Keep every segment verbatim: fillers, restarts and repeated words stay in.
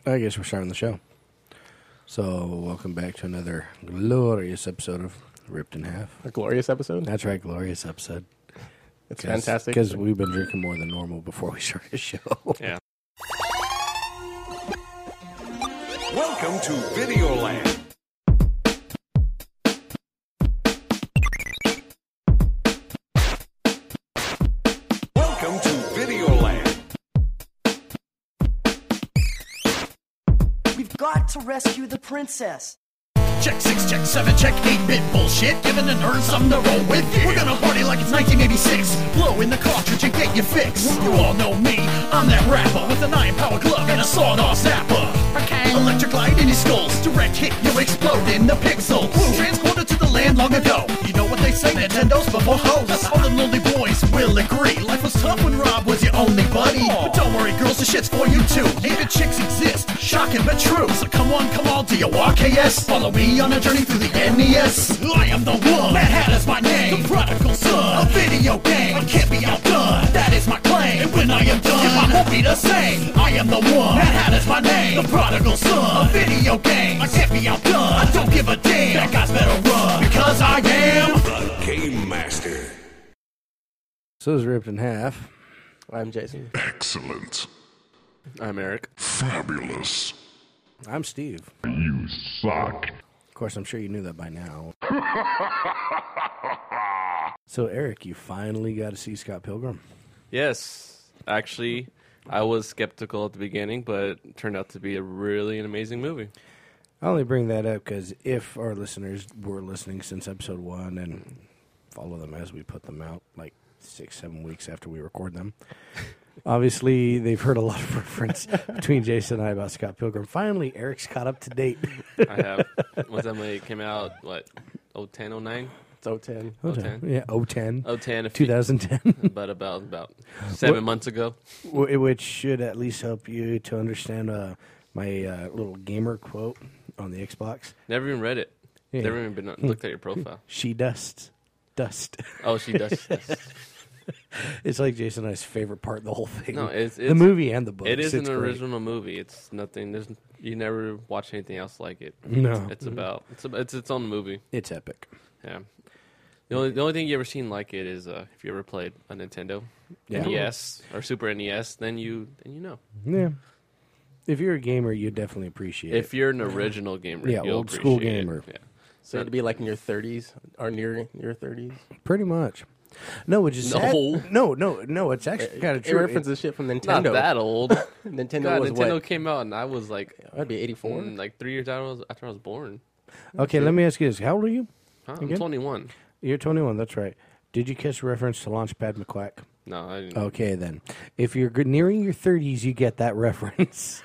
I guess we're starting the show. So, welcome back to another glorious episode of Ripped in Half. A glorious episode? That's right, glorious episode. It's Cause, fantastic. Because we've been drinking more than normal before we started the show. Yeah. Welcome to Videoland. Welcome to Videoland. We've got to rescue the princess. Check six, check seven, check eight-bit bullshit. Giving the nerds something to roll with. Yeah. We're gonna party like it's nineteen eighty-six. Blow in the cartridge and get your fix. You all know me, I'm that rapper with an iron power glove and a sawed-off zapper. Electric light in your skulls, direct hit, you explode in the pixels. Transported to the land long ago. You know what they say, Nintendo's before hoes. All the lonely boys will agree. Life was tough when Rob was your only buddy. But don't worry, girls, the shit's for you too. Eight-bit chicks exist, shocking but true. So come on, come on, do you walk K S? Follow me on a journey through the N E S. I am the one, Mad Hatter's my name. The prodigal son, a video game. I can't be outdone, that is my claim. And when I am done, if I won't be the same. I am the one, Mad Hatter's my name. The prodigal son, a video game. I can't be outdone, I don't give a damn. That guy's better run, because I am The Game Master. So, this is Ripped in Half. I'm Jason. Excellent. I'm Eric. Fabulous. I'm Steve. You suck. Of course, I'm sure you knew that by now. So, Eric, you finally got to see Scott Pilgrim. Yes, actually, I was skeptical at the beginning, but it turned out to be a really an amazing movie. I only bring that up because if our listeners were listening since episode one and follow them as we put them out, like six, seven weeks after we record them, obviously they've heard a lot of reference between Jason and I about Scott Pilgrim. Finally, Eric's caught up to date. I have. Was that when it came out, what, oh ten, oh nine? It's oh ten. oh ten. Yeah, oh ten. oh ten, a few, twenty ten. but about, about seven What- months ago. Wh- Which should at least help you to understand uh, my uh, little gamer quote on the Xbox. Never even read it. Yeah. Never even been looked at your profile. She dusts. Dust. Oh, she does. Yes. It's like Jason and I's favorite part of the whole thing. No, it's, it's the movie and the book. It is it's an great. original movie. It's nothing. There's you never watch anything else like it. No. It's about it's about, it's its own movie. It's epic. Yeah. The only the only thing you ever seen like it is uh, if you ever played a Nintendo Yeah. N E S or Super N E S, then you then you know. Yeah. If you're a gamer, you definitely appreciate it. If you're an original gamer, Yeah, you'll old school appreciate it. gamer. Yeah. So it'd be like in your thirties or near your thirties. Pretty much. No, which is No. sad. No, no, no. It's actually kind of It true. references shit from Not Nintendo. that old. Nintendo God, was Nintendo what? came out and I was like, That'd be eighty-four. mm, like three years after I was, after I was born. Okay, let me ask you this: how old are you? Huh? I'm Again? twenty-one. You're twenty-one. That's right. Did you catch the reference to Launchpad McQuack? No, I didn't. Okay, then. If you're good- nearing your thirties, you get that reference.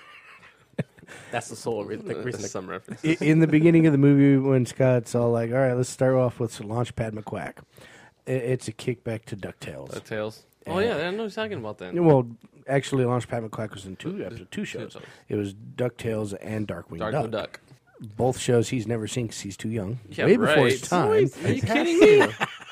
That's the sole re- Uh, reason. to- some reference. I- In the beginning of the movie, when Scott's all like, "All right, let's start off with Launchpad McQuack," I- it's a kickback to DuckTales. DuckTales. Oh yeah, I know what you're talking about then. Well, actually, Launchpad McQuack was in two episodes, two shows. shows. It was DuckTales and Darkwing Darkwing Duck. Duck. Both shows he's never seen because he's too young. Yeah, Way right. before his time. Are you kidding me?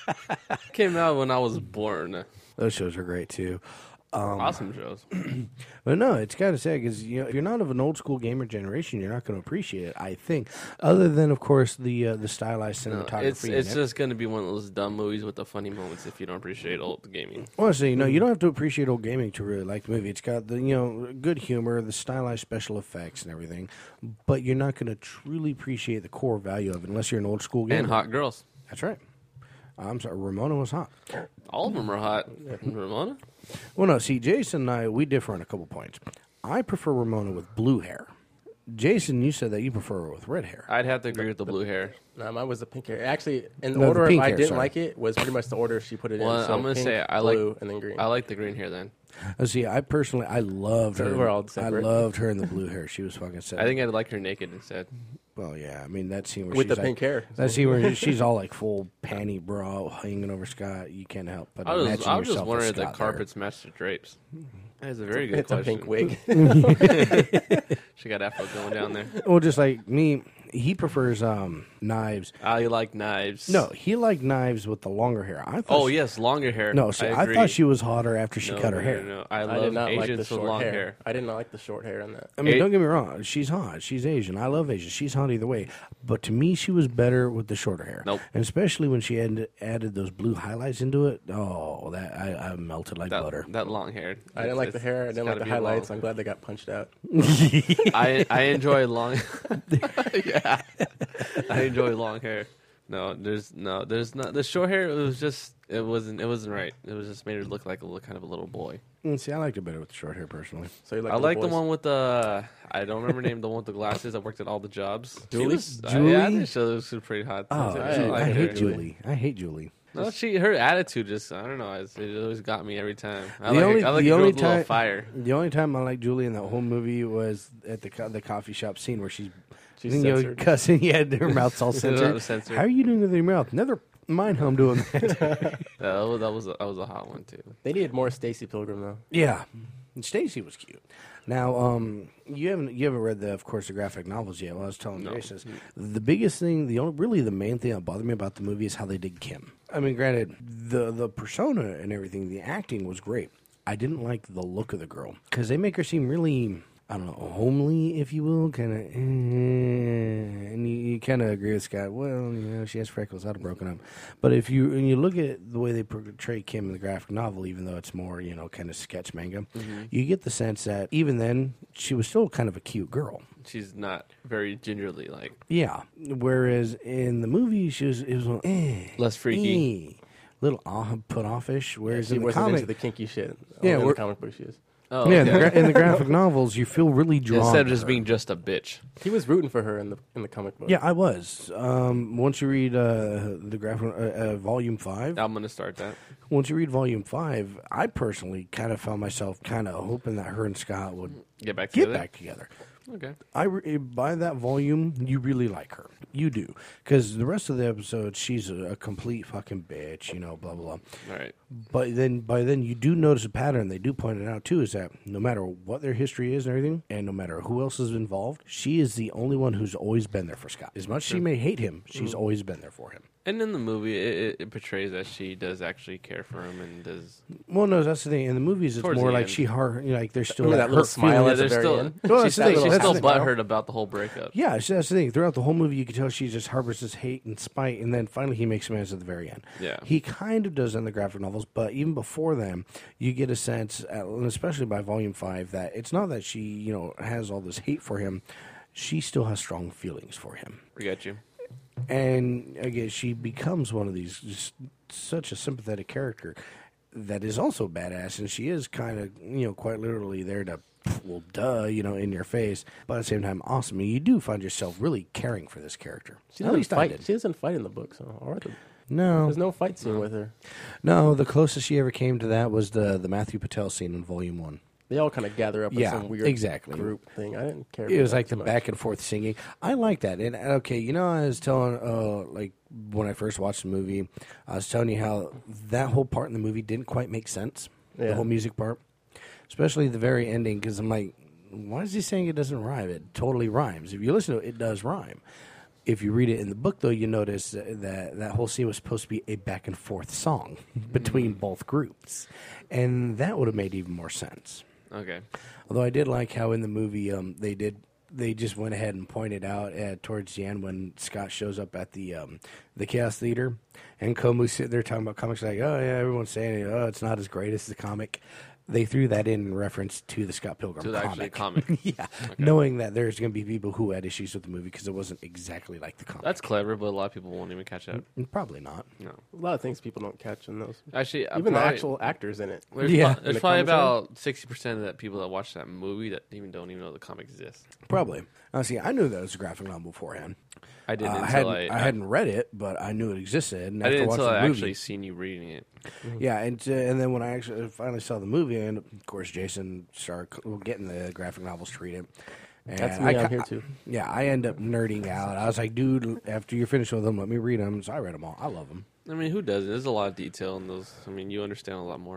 Came out when I was born. Those shows are great too. Um, Awesome shows. But no, it's kind of sad because you know if you're not of an old school gamer generation, you're not going to appreciate it. I think, other than of course the uh, the stylized No, cinematography. it's in it's it. just going to be one of those dumb movies with the funny moments if you don't appreciate old gaming. Honestly, you know, you don't have to appreciate old gaming to really like the movie. It's got the you know good humor, the stylized special effects, and everything. But you're not going to truly appreciate the core value of it unless you're an old school gamer. And hot girls. That's right. I'm sorry, Ramona was hot. All of them are hot. Ramona? Well, no, see, Jason and I, we differ on a couple points. I prefer Ramona with blue hair. Jason, you said that you prefer her with red hair. I'd have to agree with the blue hair. No, mine was the pink hair. Actually, in the No, the order pink I hair, didn't sorry. like it was pretty much the order she put it Well, in. So I'm going to pink, say I blue, like and then green. I like the green hair then. Uh, see, I personally, I loved So her. we're all I separate. loved her in the blue hair. She was fucking sad. I think I'd like her naked instead. Well, yeah. I mean, that scene where With she's the like, pink hair. That scene where she's all like full panty bra hanging over Scott. You can't help but I was, imagine I was just yourself wondering with if the Scott there. carpets match the drapes. That is a very good It's a question. pink wig. She got afro going down there. Well, just like me, he prefers um, Knives. I like Knives. No, he liked Knives with the longer hair. I thought Oh she, yes, longer hair. No, see, I, agree. thought she was hotter after she No, cut her no, hair. No, no. I I love did not Asians like the with short long hair. hair. I did not like the short hair on that. I mean, It- don't get me wrong. She's hot. She's Asian. I love Asian. She's hot either way. But to me, she was better with the shorter hair. Nope. And especially when she added, added those blue highlights into it. Oh, that I, I melted like That, butter. that long hair. I didn't like the hair. I didn't like the highlights. I'm glad they got punched out. I I enjoy long. yeah, I enjoy long hair. No, there's no, there's not the short hair. It was just, it wasn't, it wasn't right. It was just made her look like a little, kind of a little boy. Mm, see, I liked it better with the short hair personally. So you like I the like the boys? one with the, I don't remember the name, the one with the glasses that worked at all the jobs. She Julie? was, I- Julie? yeah, I think she was pretty hot. Oh, too. I- Ju- I I, like hate her. Julie. I hate Julie. No, she, her attitude just, I don't know, it's, it always got me every time. I The like, only- a, I like the a girl only with a little time- fire. The only time I liked Julie in that whole movie was at the co- the coffee shop scene where she's, She's you know, censored. cussing. Yeah, her mouth's all Not censored. censored. How are you doing with your mouth? Never mind how I'm doing that. Yeah, that was, that was, a, that was a hot one too. They needed more Stacy Pilgrim though. Yeah, and Stacy was cute. Now, um, you haven't you haven't read the, of course, the graphic novels yet. Well, I was telling No. Jason, the biggest thing, the only, really the main thing that bothered me about the movie is how they did Kim. I mean, granted, the the persona and everything, the acting was great. I didn't like the look of the girl because they make her seem really, I don't know, homely, if you will, kind of. Eh, and you, you kind of agree with Scott. Well, you know, she has freckles. I'd have broken up. But if you and you look at the way they portray Kim in the graphic novel, even though it's more, you know, kind of sketch manga, you get the sense that even then she was still kind of a cute girl. She's not very gingerly like. Yeah. Whereas in the movie, she was it was a, eh, Less freaky. eh, little uh, put offish. Whereas She in the wasn't comic, into the kinky shit. Yeah, Only in the we're- comic book she is. Oh, yeah, in the, okay. gra- in the graphic novels, you feel really drawn Instead of to just her. being just a bitch. He was rooting for her in the in the comic book. Yeah, I was. Um, once you read uh, the graphic uh, uh, volume five, I'm gonna start that. once you read volume five, I personally kind of found myself kind of hoping that her and Scott would Get back get together. back together. Okay. I re- by that volume, you really like her. You do, because the rest of the episode, she's a, a complete fucking bitch. You know, blah blah blah. All right. But then, by then, you do notice a pattern. They do point it out too. Is that no matter what their history is and everything, and no matter who else is involved, she is the only one who's always been there for Scott. As much as she may hate him, she's always been there for him. And in the movie, it, it, it portrays that she does actually care for him and does. Well, no, that's the thing. In the movies, it's Towards more the like end. she har you know, like there's still Remember that, that little hurt smile feeling. at the there's very still, end? Well, she's that's the still, thing. she's That's still the thing. butthurt about the whole breakup. Yeah, so that's the thing. Throughout the whole movie, you can tell she just harbors this hate and spite, and then finally he makes amends at the very end. Yeah. He kind of does in the graphic novels, but even before then, you get a sense, uh, and especially by volume five, that it's not that she, you know, has all this hate for him. She still has strong feelings for him. I got you. And again, she becomes one of these, just such a sympathetic character that is also badass, and she is kind of, you know, quite literally there to, well, duh, you know, in your face, but at the same time, awesome. And you do find yourself really caring for this character. She At doesn't least I fight. did. She doesn't fight in the book, so all right. No, There's no fight scene with her. no. The closest she ever came to that was the the Matthew Patel scene in Volume One. They all kind of gather up in Yeah, some weird exactly. group thing. I didn't care. It about was that like too the much. back and forth singing. I like that. And and, okay, you know, I was telling, uh, like when I first watched the movie, I was telling you how that whole part in the movie didn't quite make sense. The Yeah. whole music part, especially the very ending, because I'm like, why is he saying it doesn't rhyme? It totally rhymes. If you listen to it, it does rhyme. If you read it in the book, though, you notice that that, that whole scene was supposed to be a back and forth song between both groups, and that would have made even more sense. Okay. Although I did like how in the movie um, they did they just went ahead and pointed out uh, towards the end when Scott shows up at the um, the Chaos Theater and Komu's sitting there talking about comics like, oh yeah, everyone's saying oh it's not as great as the comic. They threw that in reference to the Scott Pilgrim To the comic. actual comic. yeah, knowing that there's going to be people who had issues with the movie because it wasn't exactly like the comic. That's clever, but a lot of people won't even catch that. Probably not. No. A lot of things people don't catch in those. Actually, I Even the probably- actual actors in it. There's, Yeah. pro- there's the probably commentary? about sixty percent of that people that watch that movie that even don't even know the comic exists. Probably. Now, see, I knew that was a graphic novel beforehand. I didn't Uh, I, until hadn't, I, I, hadn't read it, but I knew it existed. And I after didn't watching until the I movie, actually seen you reading it. Yeah, and uh, and then when I actually finally saw the movie, and of course Jason started c- getting the graphic novels to read it. And That's me. I, I'm ca- here too. Yeah, I end up nerding out. I was like, dude, after you're finished with them, let me read them. So I read them all. I love them. I mean, who doesn't? There's a lot of detail in those. I mean, you understand a lot more.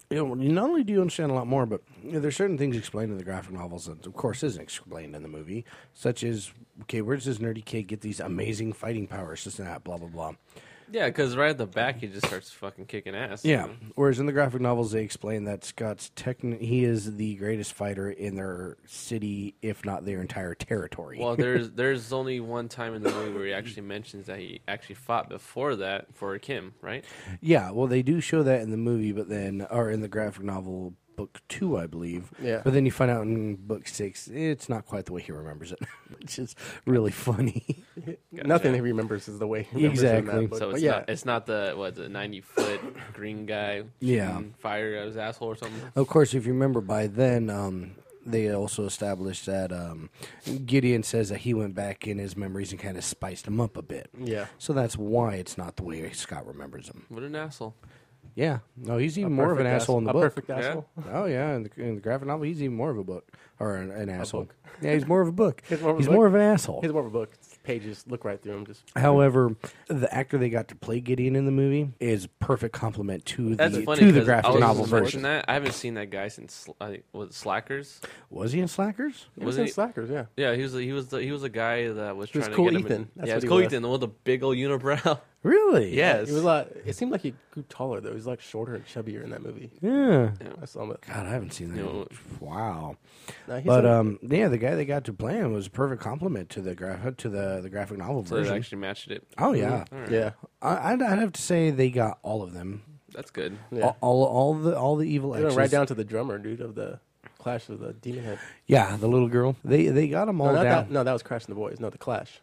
You know, not only do you understand a lot more, but you know, there's certain things explained in the graphic novels that, of course, isn't explained in the movie, such as, okay, where does this nerdy kid get these amazing fighting powers, this and that, blah, blah, blah. Yeah, because right at the back, he just starts fucking kicking ass. Yeah, whereas in the graphic novels, they explain that Scott's techni- he is the greatest fighter in their city, if not their entire territory. Well, there's there's only one time in the movie where he actually mentions that he actually fought before that for Kim, right? Yeah, well, they do show that in the movie, but then, or in the graphic novel, book two, I believe. Yeah. But then you find out in book six, it's not quite the way he remembers it, which is really funny. Nothing he remembers is the way he remembers it in Exactly. that book. So But it's yeah, not it's not the what the ninety foot green guy Yeah. shooting fire at his asshole or something. Of course, if you remember, by then, um, they also established that um, Gideon says that he went back in his memories and kind of spiced them up a bit. yeah. So that's why it's not the way Scott remembers them. What an asshole! Yeah. No, he's even A more of an perfect asshole in the a book. perfect Yeah? asshole. Oh, yeah. In the, in the graphic novel, he's even more of a book. Or an, an asshole. book. Yeah, he's more of a book. He's more of a he's book? more of an asshole. He's more of a book. Pages look right through him. Just However, the actor they got to play Gideon in the movie is a perfect complement to That's the funny to the 'cause I graphic was novel just watching version. that. I haven't seen that guy since I think was it Slackers. Was he in Slackers? he was Was in he- Slackers. Yeah. Yeah, he was the, he was the, he was a guy that was He was trying Cool to get him. Ethan. In, That's yeah, what it's he Cool was. Ethan, the one with the big old unibrow. Really? Yes, He was like. It seemed like he grew taller though. He was like shorter and chubbier in that movie. Yeah. I saw him. God, I haven't seen that. No. Wow. Nah, he's But in- um, yeah, the guy they got to play him was a perfect complement to the graphic to the, the graphic novel so they version. actually matched it. Oh yeah, All right. yeah. I, I'd, I'd have to say they got all of them. That's good. Yeah. All, all all the all the evil They went exes. right down to the drummer, dude, of the Clash of the Demon Head. Yeah, the little girl. They they got them all No, not down. that, no, that was Crash and the Boys. No, the Clash.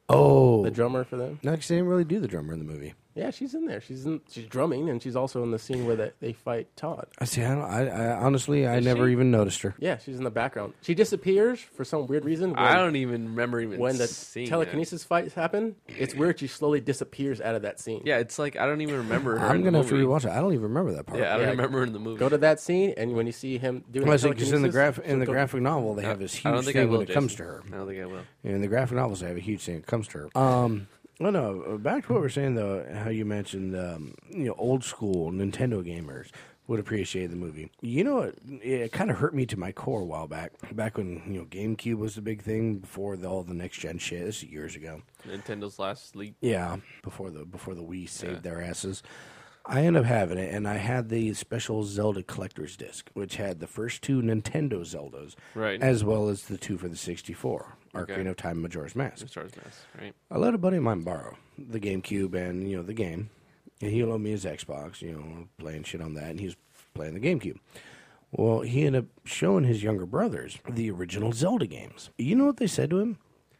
Oh, The drummer for them. no, 'cause they didn't really do the drummer in the movie. Yeah, she's in there. She's in, she's drumming, and she's also in the scene where they, they fight Todd. I see. I, don't, I, I honestly, I Is never she? even noticed her. Yeah, she's in the background. She disappears for some weird reason. When, I don't even remember even when the seeing telekinesis fights happen. It's weird. She slowly disappears out of that scene. That. Yeah, it's like I don't even remember her. I'm in gonna the have to movie. rewatch it. I don't even remember that part. Yeah, I don't Yeah. remember her in the movie. Go to that scene, and when you see him doing Well, I the think just in the telekinesis, graph in the go- graphic novel, they have this I don't huge think I thing will, when it comes to Jason. her. I don't think I will. In the graphic novels, they have a huge thing that comes to her. Um, well, no, back to what we're saying though. How you mentioned, um, you know, old school Nintendo gamers would appreciate the movie. You know, it, it kind of hurt me to my core a while back. Back when you know GameCube was the big thing before the, all the next gen shit. This is years ago. Nintendo's last sleep. Yeah, before the before the Wii saved Yeah. their asses. I ended up having it, and I had the special Zelda collector's disc, which had the first two Nintendo Zeldas, Right. as well as the two for the sixty-four, Okay. Ocarina of Time, and Majora's Mask. Stars Mass, right? I let a buddy of mine borrow the GameCube and you know the game, and he loaned me his Xbox, you know, playing shit on that, and he was playing the GameCube. Well, he ended up showing his younger brothers the original Zelda games. You know what they said to him?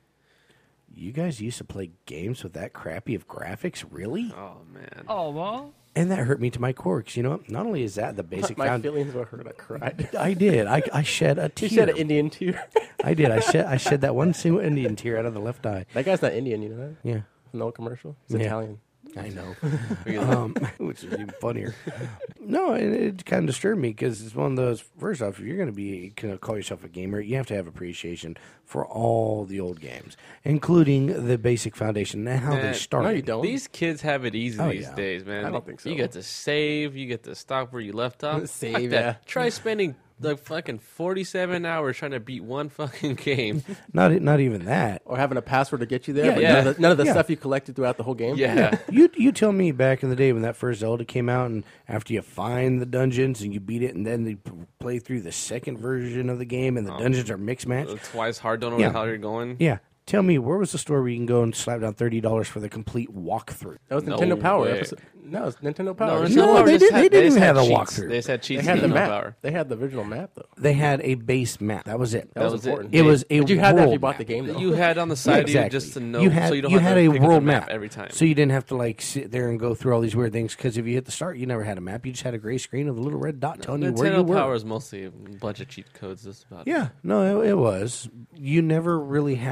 You guys used to play games with that crappy of graphics, really? Oh man. Oh, well. And that hurt me to my core, 'cause you know what? Not only is that the basic My found- feelings were hurt. I cried. I did. I, I shed a tear. He said an Indian tear. I did. I shed. I shed that one single Indian tear out of the left eye. That guy's not Indian, you know that? Yeah, No commercial. He's Yeah. Italian. I know. um, which is even funnier. No, it, it kind of disturbed me because it's one of those. First off, if you're going to be going to call yourself a gamer, you have to have appreciation for all the old games, including the basic foundation and how they Man, started. No, you don't. These kids have it easy Oh, these yeah. days, man. I don't think so. You get to save. You get to stop where you left off. Save, Fuck that. yeah. Try spending like fucking forty-seven hours trying to beat one fucking game. Not not even that. Or having a password to get you there, Yeah, but yeah. none of the, none of the Yeah. stuff you collected throughout the whole game. Yeah. You you tell me back in the day when that first Zelda came out, and after you find the dungeons and you beat it, and then they p- play through the second version of the game, and the dungeons are mixed match. It's twice hard. Don't know Yeah. how you're going. Yeah, tell me where was the store where you can go and slap down thirty dollars for the complete walkthrough? That was No Nintendo Power. way. Episode. No, it's Nintendo No, Power. Nintendo No, Power they just did- had- they didn't just even had have a cheats. walkthrough. They just had They cheats. had the in map. Power. They had the original map though. They had a base map. That was it. That, was, was it. important. It was a But you had that if you world bought map. the game though. You had on the side of you Exactly. just to know, you had, so you don't you have had to a pick up world the map every time. so you didn't have to like sit there and go through all these weird things. Because if you hit the start, you never had a map. You just had a gray screen with a little red dot telling you where you Nintendo were. Power is mostly a bunch of cheat codes. That's about it. Yeah, no, it, it was. You never really had. I wish I still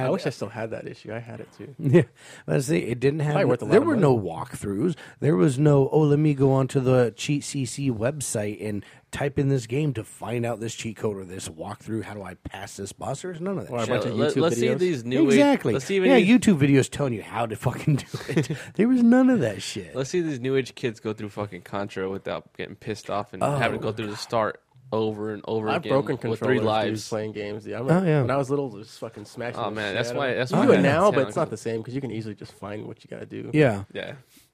Nintendo had that issue. I had it too. Yeah, let's see. It didn't have. Probably worth a lot There of were money. no walkthroughs. There was no. Oh, let me go onto the Cheat C C website and type in this game to find out this cheat code or this walkthrough. How do I pass this boss? There's none of that. Or a shit. bunch of Let, YouTube us see videos. these new Exactly. Age, let's see yeah, any, YouTube videos telling you how to fucking do it. There was none of that shit. Let's see these new age kids go through fucking Contra without getting pissed off and Oh. having to go through the start over and over I've again broken with controllers three dude, lives. playing games. Yeah, I remember Oh, yeah. when I was little, just fucking smashing. Oh the man, shit that's out of why. it. That's You why do I it had now, to but tell it's not them. the same because you can easily just find what you got to do. Yeah. Yeah.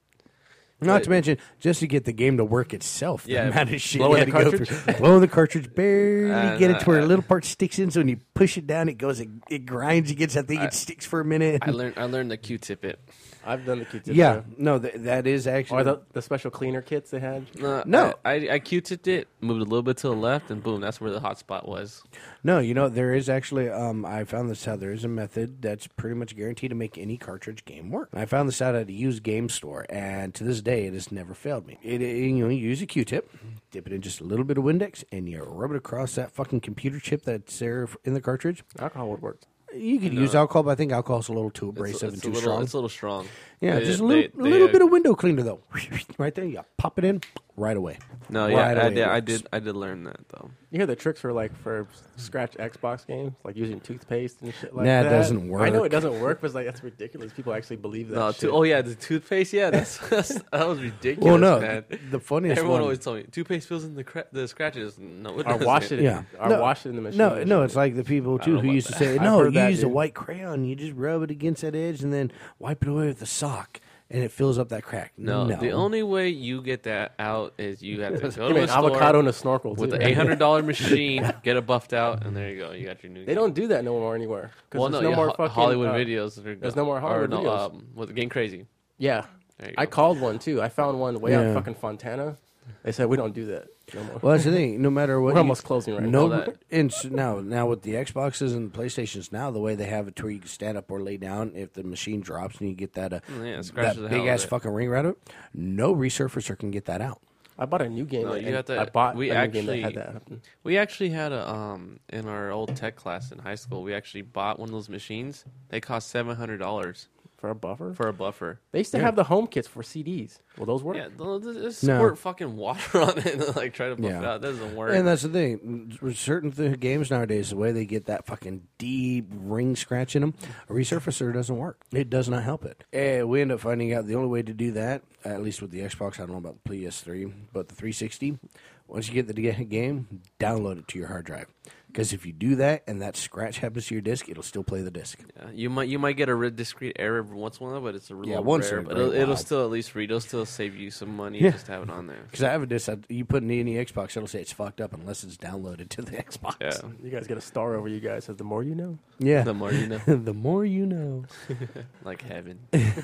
Not But- to mention, just to get the game to work itself, the Yeah, amount of shit blowing you had the to go cartridge? through. Blowing the cartridge, barely Uh, get it to where a uh, little part sticks in, so when you push it down, it goes, it, it grinds, it gets that thing, I- it sticks for a minute. I learned. I learned the Q-tip it. I've done the Q-tip. yeah, no, th- that is actually... Or the, the special cleaner kits they had. No, No. I, I, I Q-tipped it, moved a little bit to the left, and boom, that's where the hot spot was. No, you know, there is actually, um, I found this out, there is a method that's pretty much guaranteed to make any cartridge game work. I found this out at a used game store, and to this day, it has never failed me. It, it- you know, you use a Q-tip, dip it in just a little bit of Windex, and you rub it across that fucking computer chip that's there in the cartridge. Alcohol would work. You could use alcohol, but I think alcohol's a little too abrasive it's, and it's too a little, strong. It's a little strong. Yeah, They- just a little, they- a they, little uh, bit of window cleaner, though. Right there, you pop it in, right away. No, Right yeah, I away did, it I works. did. I did learn that though. You hear the tricks for like for scratch Xbox games, like using toothpaste and shit like Nah, it that. doesn't I know work. it doesn't work, but it's like that's ridiculous. People actually believe that. No, shit. to, oh yeah, the toothpaste. Yeah, that's, that's that was ridiculous. Well, no, man. the funniest Everyone one... always told me toothpaste fills in the cra- the scratches. No, it Or doesn't. wash it. Yeah. Or No, wash it in the machine. No, and no, shit. it's like the people I too don't know who about used to that. say, I've "No, heard you that, use a dude. white crayon, you just rub it against that edge, and then wipe it away with a sock, and it fills up that crack." No, no. the only way you get that out is you have to go Give to me a an store avocado and a snorkel with too. the eight hundred dollar machine, get it buffed out, and there you go. You got your new. They game. don't do that no more anywhere. 'Cause Well, there's no, no yeah, more Ho- fucking Hollywood uh, videos. Are there's go- no more or Hollywood no, videos. Um, with Game Crazy. Yeah, There you I go. called one too. I found one way out Yeah. in fucking Fontana. They said we don't do that no more. Well, that's the thing. No matter what, We're you- almost closing right no, now. That- and s- now, now with the Xboxes and PlayStations, now the way they have it to where you can stand up or lay down if the machine drops and you get that uh, Yeah, it that scratches the hell big out ass of it. fucking ring right out, no resurfacer can get that out. I bought a new game. No, that- you and have to- I bought we a new game that actually- had that happen. We actually had a um in our old tech class in high school. We actually bought one of those machines. They cost seven hundred dollars For a buffer? for a buffer. They used to have the home kits for C Ds. Will those work? Yeah, they'll they'll just No. squirt fucking water on it and like try to buff Yeah. it out. That doesn't work. And that's the thing. With certain th- games nowadays, the way they get that fucking deep ring scratch in them, a resurfacer doesn't work. It does not help it. And we end up finding out the only way to do that, at least with the Xbox, I don't know about the P S three, but the three sixty, once you get the g- game, download it to your hard drive. Because if you do that and that scratch happens to your disc, it'll still play the disc. Yeah, you might you might get a re- discrete error every once in a while, but it's a real Yeah, once in rare. a But great it'll, it'll while. still at least read. It'll still save you some money Yeah. just to have it on there. Because I have a disc, I, you put it in any Xbox, it'll say it's fucked up unless it's downloaded to the Xbox. Yeah, You guys get a star over you guys. Says the more you know. Yeah. the more you know, the more you know. like heaven.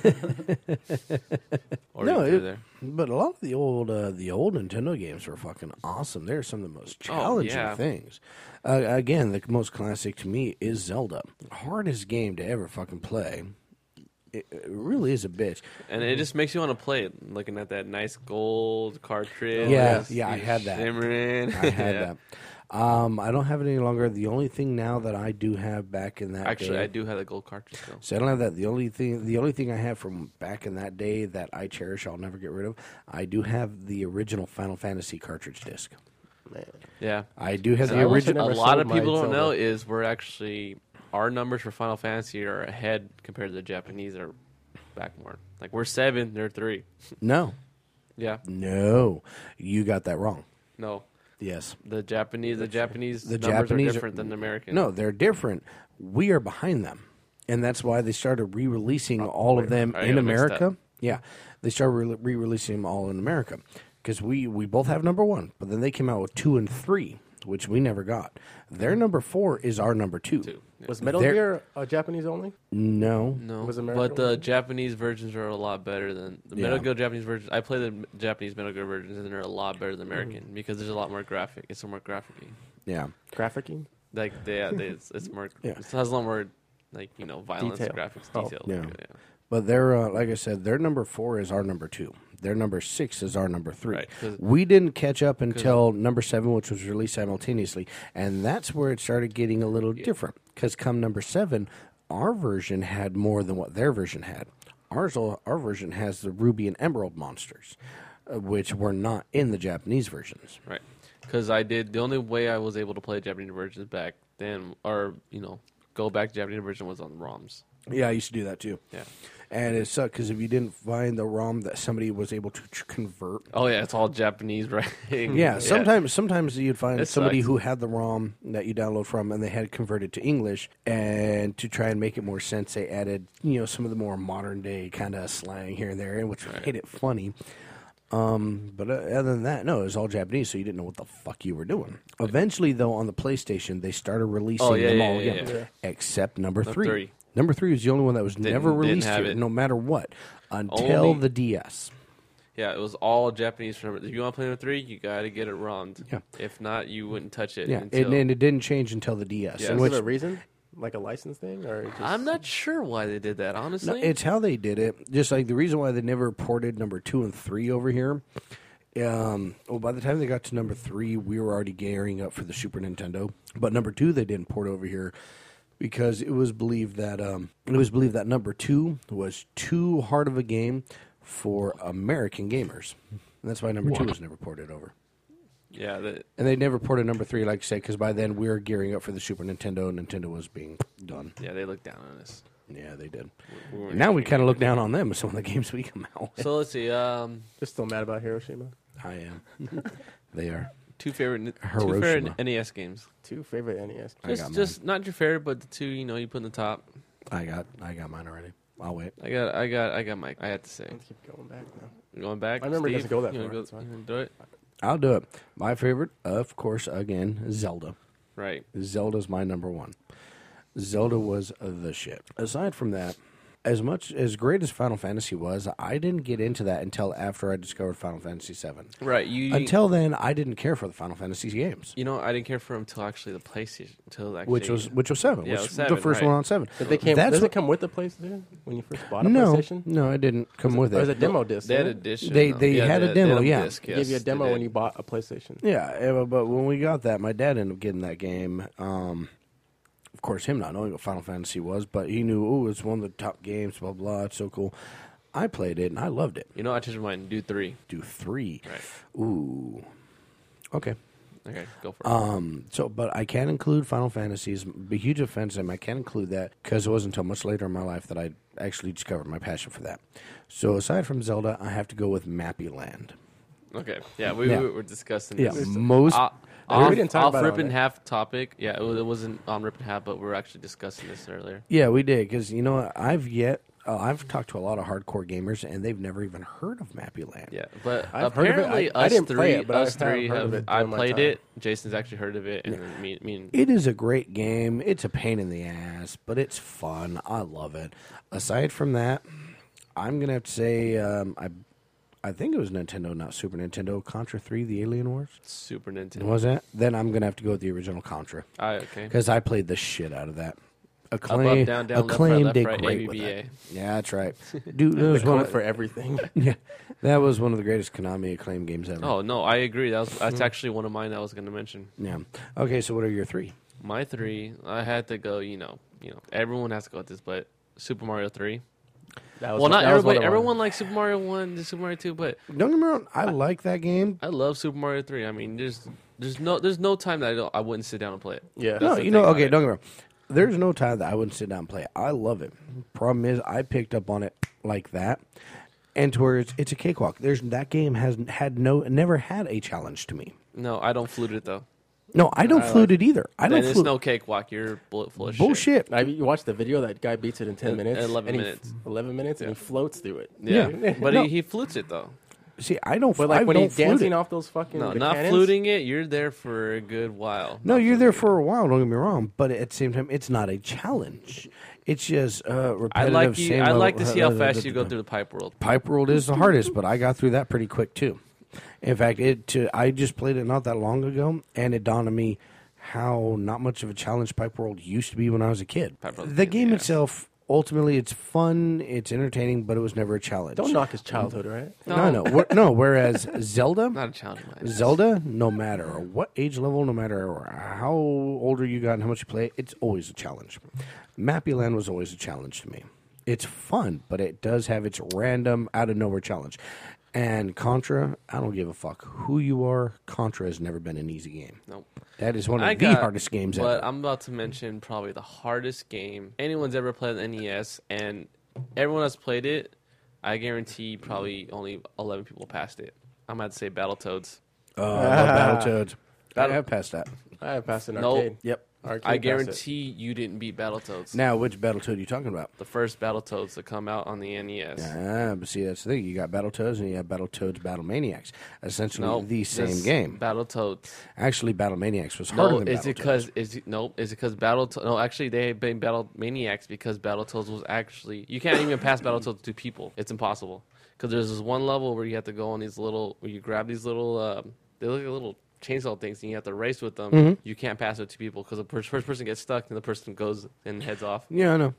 No, or no, it- there. But a lot of the old uh, the old Nintendo games were fucking awesome. They're some of the most challenging yeah. things. Uh, again, the most classic to me is Zelda. Hardest game to ever fucking play. It, it really is a bitch. And it just makes you want to play it, looking at that nice gold cartridge. Yeah, just yeah, I had that. Shimmering. I had Yeah. that. Um, I don't have it any longer. The only thing now that I do have back in that Actually, day, I do have the gold cartridge still. So I don't have that. The only thing, the only thing I have from back in that day that I cherish, I'll never get rid of. I do have the original Final Fantasy cartridge disc. Man. Yeah. I do have So the I wish I original. A never lot sold of my people don't Zelda. know is we're actually our numbers for Final Fantasy are ahead compared to the Japanese are back more. Like we're seven, they're three. No, Yeah. no, you got that wrong. No. Yes, The Japanese the Japanese the numbers Japanese are different than the American. No, they're different. We are behind them, and that's why they started re-releasing all of them I in got mixed America. up. Yeah, they started re- re-releasing them all in America because we we both have number one, but then they came out with two and three, which we never got. Their number four is our number two. Two. Yeah. Was Metal They're- Gear uh, Japanese only? No, No, Was American but the one? Japanese versions are a lot better than the Yeah. Metal Gear Japanese versions. I play the Japanese Metal Gear versions, and they're a lot better than the American because there's a lot more graphic. It's more graphic-y. yeah. Graphicing? Like they, yeah, they, it's, it's more. Yeah. It has a lot more, like you know, violence, Detail. graphics, Oh. detail. Yeah. Like, yeah. But their, uh, like I said, their number four is our number two. Their number six is our number three. Right, 'cause- we didn't catch up until number seven, which was released simultaneously, and that's where it started getting a little different. Because come number seven, our version had more than what their version had. Ours, our version has the ruby and emerald monsters, uh, which were not in the Japanese versions. Right. Because I did, the only way I was able to play Japanese versions back then, or, you know, go back to Japanese version was on ROMs. Yeah, I used to do that too. Yeah. And it sucked because if you didn't find the ROM that somebody was able to tr- convert. Oh, yeah, it's all Japanese, right? Yeah, sometimes sometimes you'd find It somebody sucks. who had the ROM that you download from and they had it converted to English, and to try and make it more sense, they added, you know, some of the more modern day kind of slang here and there, and which made it funny. Um, but uh, other than that, no, it was all Japanese, so you didn't know what the fuck you were doing. Eventually, though, on the PlayStation, they started releasing Oh, yeah, them yeah, all yeah, again, yeah. except number Number three. three. Number three was the only one that was Didn't- never didn't released have here, it. no matter what, until Only- the D S. Yeah, it was all Japanese. For number. If you want to play number three, you got to get it ROM'd. Yeah. If not, you wouldn't touch it. Yeah, until... and, and it didn't change until the D S. Yeah. in Is which, there a reason? Like a license thing? or just... I'm not sure why they did that, no, honestly. it's how they did it. Just like the reason why they never ported number two and three over here. Um, well, by the time they got to number three, we were already gearing up for the Super Nintendo. But number two, they didn't port over here because it was believed that um, it was believed that number two was too hard of a game for American gamers. And that's why number two was never ported over. yeah, the, And they never ported number three, like I say, because by then we were gearing up for the Super Nintendo. Nintendo was being done. yeah, they looked down on us. Yeah, they did. We weren't Now we even- kind of look down on them with some of the games we come out with. So let's see. Um, Just still mad about Hiroshima? I am. They are. two favorite, two Hiroshima. favorite N E S games. Two favorite N E S. I Just, got just not your favorite, but the two you know you put in the top. I got I got mine already. I'll wait. I got, I got, I got Mike. I had to say. Let's keep going back now. You going back? My memory Steve? doesn't go that You wanna far, Go, that's fine. you wanna do it? I'll do it. My favorite, of course, again, Zelda. Right. Zelda's my number one. Zelda was the shit. Aside from that, as much as great as Final Fantasy was, I didn't get into that until after I discovered Final Fantasy seven. Right. You Until then, I didn't care for the Final Fantasy games, you know, I didn't care for him until actually the PlayStation. Until actually, which was which was seven. Yeah, it which was the seven, first right. one on seven. Did they came, That's does what- it come with the PlayStation when you first bought a No, PlayStation? no, it didn't come with Or was it. it demo disc? They had a didn't it? disc. They- though. they Yeah, had a they- demo, they yeah. disc, They gave you a yes, demo they when did. you bought a PlayStation. Yeah, eh, but when we got that, my dad ended up getting that game. Um, of course, him not knowing what Final Fantasy was, but he knew, oh, it's one of the top games, blah, blah, it's so cool. I played it, and I loved it. You know, I changed my mind. Do three. Do three. Right. Ooh. Okay. Okay, go for it. Um, so, but I can include Final Fantasies. Be huge offense to them. I can include that because it wasn't until much later in my life that I actually discovered my passion for that. So, aside from Zelda, I have to go with Mappy Land. okay. Yeah, we, yeah. we were discussing Yeah, this. most. Uh, we off, didn't talk off about it rip on and it. half topic. Yeah, it, was, it wasn't on rip and half, but we were actually discussing this earlier. Yeah, we did because you know what? I've yet uh, I've talked to a lot of hardcore gamers and they've never even heard of Mappy Land. Yeah, but I've heard of it. apparently I- I us didn't three, play it, but us I have three heard of have. it I during my played time. it. Jason's actually heard of it, and then me, me and It is a great game. It's a pain in the ass, but it's fun. I love it. Aside from that, I'm gonna have to say um, I I think it was Nintendo, not Super Nintendo. Contra three: The Alien Wars. Super Nintendo. Was that? Then I'm gonna have to go with the original Contra Ah, okay. because I played the shit out of that. Up, Acclaim, up, down, down, left, Acclaim right, left, did right, great A B with B A. that. Yeah, that's right. Dude, that The was one code of, for everything. yeah, that was one of the greatest Konami Acclaim games ever. Oh no, I agree. That was that's Mm-hmm. actually one of mine that I was going to mention. Yeah. Okay, so what are your three? My three, I had to go. You know, you know, everyone has to go with this, but Super Mario three. That was Well, one- not that was one everybody. of Everyone mine. likes Super Mario one, to Super Mario two, but Don't get me wrong. I like that game. I love Super Mario three. I mean, there's there's no there's no time that I don't I wouldn't sit down and play it. Yeah. That's No, the you know, thing about okay, it. don't get me wrong. There's no time that I wouldn't sit down and play it. I love it. Problem is, I picked up on it like that, and to where it's, it's a cakewalk. There's that game has had no, never had a challenge to me. No, I don't flute it though. No, I don't I flute it either. I Then don't it's flute. no cakewalk. You're bullet full of shit. Bullshit. I, you watched the video. That guy beats it in ten In- minutes. eleven and he- minutes. Eleven minutes, and he floats through it. Yeah, Yeah. but No. he, he flutes it though. See, I don't. But like I when don't he's flute dancing it. off those fucking No, the not cannons, fluting it. You're there for a good while. No, Not you're there fluting for a while. Don't get me wrong, but at the same time, it's not a challenge. It's just uh, I repetitive. like you. same I level- like to see how fast you go through the pipe world. Pipe World is the hardest, but I got through that pretty quick too. In fact, it to, I just played it not that long ago, and it dawned on me how not much of a challenge Pipe World used to be when I was a kid. Pipe World's The a pain in game the ass. itself ultimately it's fun, it's entertaining, but it was never a challenge. Don't knock his childhood, right? No, no, no. no whereas Zelda, Not a challenge. of mine. Zelda, no matter what age level, no matter how older you got and how much you play, it's always a challenge. Mappy Land was always a challenge to me. It's fun, but it does have its random, out of nowhere challenge. And Contra, I don't give a fuck who you are. Contra has never been an easy game. Nope. That is one of I the got- hardest games But ever. I'm about to mention probably the hardest game anyone's ever played on N E S, and everyone that's played it, I guarantee probably only eleven people passed it. I'm about to say Battletoads. Oh, I love Battletoads. Battle- I have passed that. I have passed an Nope. arcade. Yep. Arcade I passed it. guarantee you didn't beat Battletoads. Now, which Battletoad are you talking about? The first Battletoads to come out on the N E S. Ah, but see, that's the thing. You got Battletoads and you have Battletoads Battle Maniacs. Essentially No, the same this game. Battletoads. Actually, Battle Maniacs was harder No, than is it Battletoads. because is it, no? Is it because Battletoads? No, actually, they have been Battle Maniacs because Battletoads was actually you can't even pass Battletoads to people. It's impossible because there's this one level where you have to go on these little where you grab these little um, they look like little chainsaw things and you have to race with them. Mm-hmm. You can't pass it to people because the per- first person gets stuck and the person goes and heads off. Yeah, I know.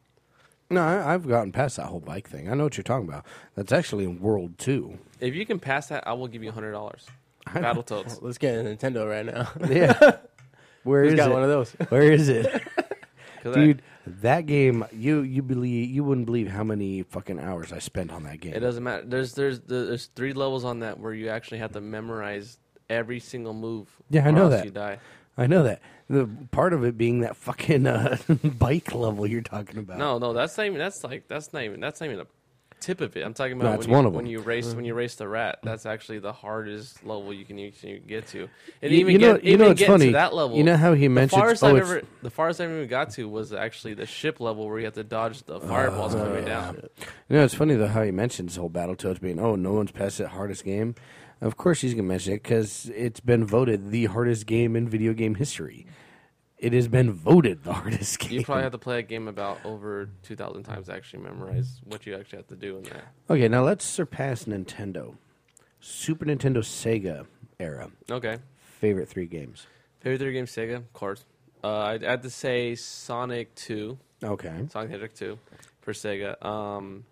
No, I, I've gotten past that whole bike thing. I know what you're talking about. That's actually in World two. If you can pass that, I will give you a hundred dollars. Battletoads. Let's get a Nintendo right now. Yeah. Where Who's is got it? one of those? Where is it? 'Cause Dude, that game, you you believe you wouldn't believe how many fucking hours I spent on that game. I, it doesn't matter. There's there's there's three levels on that where you actually have to memorize every single move. Yeah, I or know else that. You die. I know that. The part of it being that fucking uh, bike level you're talking about. No, no, that's not even. That's like that's not even. That's not even a tip of it. I'm talking about That's when, one you, of when them. you race when you race the rat. That's actually the hardest level you can you can get to. And You- even you know- get you know even what's get funny? to that level. You know how he the mentions- farthest oh, I've it's- ever the farthest I've ever got to was actually the ship level where you have to dodge the fireballs coming down. You know, it's funny though how he mentions the whole Battletoads being, oh, no one's passed it, hardest game. Of course he's going to mention it because it's been voted the hardest game in video game history. It has been voted the hardest game. You probably have to play a game about over two thousand times to actually memorize what you actually have to do in that. Okay, now let's surpass Nintendo. Super Nintendo, Sega era. Okay. Favorite three games. Favorite three games, Sega, of course. Uh, I'd have to say Sonic two. Okay. Sonic the Hedgehog two for Sega. Um,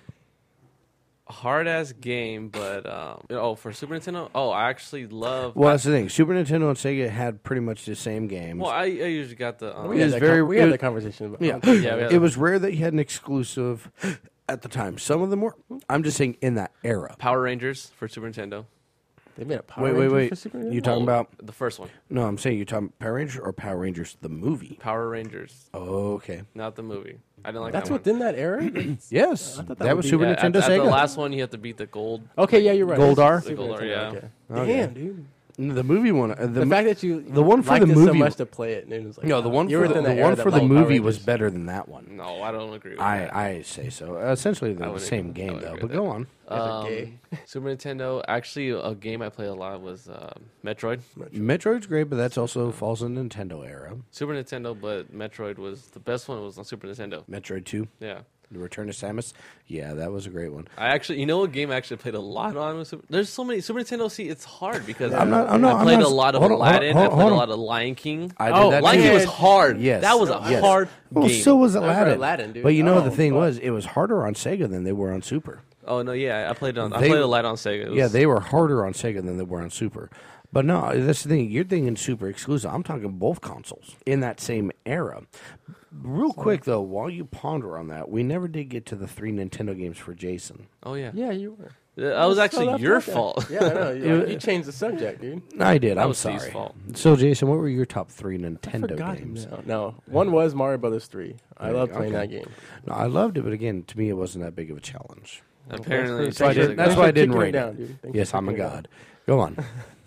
hard ass game, but um, oh, for Super Nintendo. Oh, I actually love. Well, I, that's the thing. Super Nintendo and Sega had pretty much the same games. well, I, I usually got the. Um, We It had is that very- con- we had it- that conversation about. yeah. yeah, we had It was rare that you had an exclusive at the time. Some of them were. I'm just saying in that era. Power Rangers for Super Nintendo. They made a Power Wait, wait, Rangers wait. for Super You Nintendo? talking Oh, about? the first one? No, I'm saying you talking Power Rangers or Power Rangers the movie. Power Rangers, Oh, okay. not the movie. I didn't like That's that within that era. That's- Yes, thought that that, would was be- Super one. Yeah, Nintendo at, at Sega. the last one, you have to beat the gold. okay, yeah, you're right. Goldar? It's Super Goldar, Nintendo, yeah. okay. Okay. Damn, dude. The movie one. Uh, the, The, mo- fact that you the one for liked the it movie- so much to play it, and it was like, no, the one you for were the, within the that era one that for the liked Power movie was Rangers. better than that one. No, I don't agree with I that. I say so. Uh, essentially, they're I the wouldn't same agree- I game would though. agree But with go that. on. Guys are Um, gay. Super Nintendo. Actually, a game I played a lot was uh, Metroid. Metroid's great, but that's also falls in Nintendo era. Super Nintendo, but Metroid was the best one. Was on Super Nintendo. Metroid Two, Yeah, The Return of Samus. Yeah, that was a great one. I actually, you know, what game I actually played a lot on. Was Super, there's so many Super Nintendo. See, it's hard because I'm not- I'm not- I I'm played not- a lot of hold on, hold on, Aladdin. hold I on, played hold a on. lot of Lion King. I did Oh, that Lion too. King was hard. Yes. that was a Yes. hard Well, game. so was I remember Aladdin. Aladdin, dude. But you know Oh, the thing fuck. was, it was harder on Sega than they were on Super. Oh no, yeah, I played on. I They- played Aladdin on Sega. It was, Yeah, they were harder on Sega than they were on Super. But no, that's the thing. You're thinking Super exclusive. I'm talking both consoles in that same era. Real quick though, while you ponder on that, we never did get to the three Nintendo games for Jason. Oh yeah, Yeah, you were. that was So actually that's your okay. fault. Yeah, I know. You, you changed the subject, dude. I did. I'm was Steve's sorry. fault. So, Jason, what were your top three I Nintendo forgot games? now. No, one was Mario Brothers three. I Right, love playing okay. that game. No, I loved it, but again, to me, it wasn't that big of a challenge. Apparently, Thanks So I for- Sega- did, that's thanks why for I didn't kicking me rate down, it. dude. Thanks Yes, for I'm a kicking me god. Go on.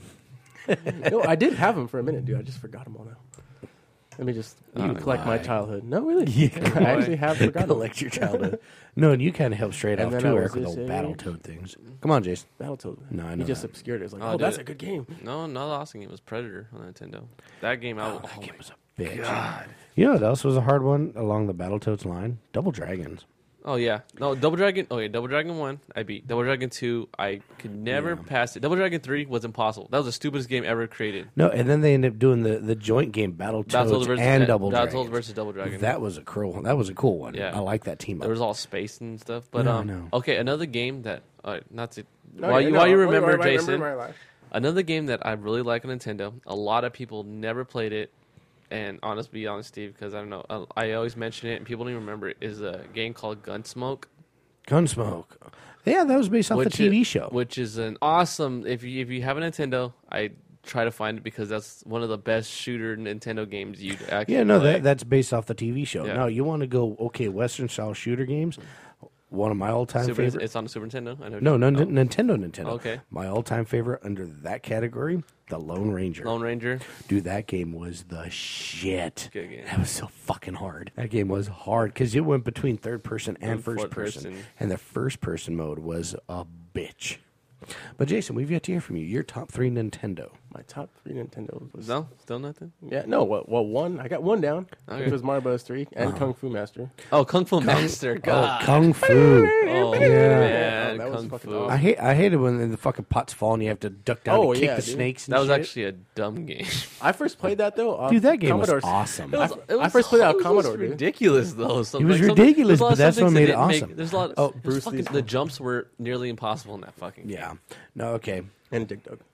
No, I did have them for a minute, dude. I just forgot them all now. Let me just you Oh, can collect my my. childhood. No, really. Yeah. I actually have forgotten. Collect your childhood. No, and you kind of helped straight And off then too, I Eric, was with this old age. Battletoad things. Come on, Jason. Battletoad. No, I He know just that. obscured it. It's like, Oh, oh, dude. that's a good game. No, not the awesome game. It was Predator on Nintendo. That game, I Oh, was, that oh game my- was a bitch. You know what else was a hard one along the Battletoads line? Double Dragons. Oh yeah, no Double Dragon. Oh yeah, Double Dragon one I beat. Double Dragon two I could never Yeah. pass it. Double Dragon three was impossible. That was the stupidest game ever created. No, and then they ended up doing the, the joint game Battletoads Battletoads versus and uh, Double Battletoads Dragons. versus Double Dragon. That was a cool. That was a cool one. Yeah. I like that team up. There was all space and stuff. But No, um, no. okay, another game that uh, not to No, while yeah, you no, while you wait, remember wait, wait, Jason, remember my life. another game that I really like on Nintendo. A lot of people never played it, and honest, be honest, Steve, because I don't know. I, I always mention it, and people don't even remember it. Is a game called Gunsmoke. Gunsmoke. Yeah, that was based off the which T V i- show. which is an awesome. If you if you have a Nintendo, I try to find it because that's one of the best shooter Nintendo games you'd actually. Yeah, no, play. that that's based off the T V show. Yeah. No, you want to go okay, Western style shooter games. One of my all time Super, favorite. It's on the Super Nintendo. I know. No, no, oh, N- Nintendo, Nintendo. Okay. My all time favorite under that category, the Lone Ranger. Lone Ranger. Dude, that game was the shit. Good game. That was so fucking hard. That game was hard because it went between third person and And first fourth person. person. And the first person mode was a bitch. But Jason, we've yet to hear from you. Your top three Nintendo. My top three Nintendos was No, still nothing. yeah no well, well one I got one down Okay. which was Mario Bros. three and Kung Fu Master. Oh, Kung Fu Master. God. Oh, Kung Fu. Oh, Yeah. man, Oh, that was Kung fucking Fu. awesome. I hate I hated when the fucking pots fall and you have to duck down Oh, and kick yeah, the dude. snakes. And That was shit. actually a dumb game. I first played that though. Off Dude, that game Commodore was awesome. It was, I- it was, I first played it on it was Commodore, dude. ridiculous though. So, It was like, some- ridiculous, there's a lot but of that's some what things made that it didn't make- awesome. There's a lot. Oh, It was Bruce fucking, Lee's- the jumps were nearly impossible in that fucking game. Yeah. No, okay. and Dig Dug.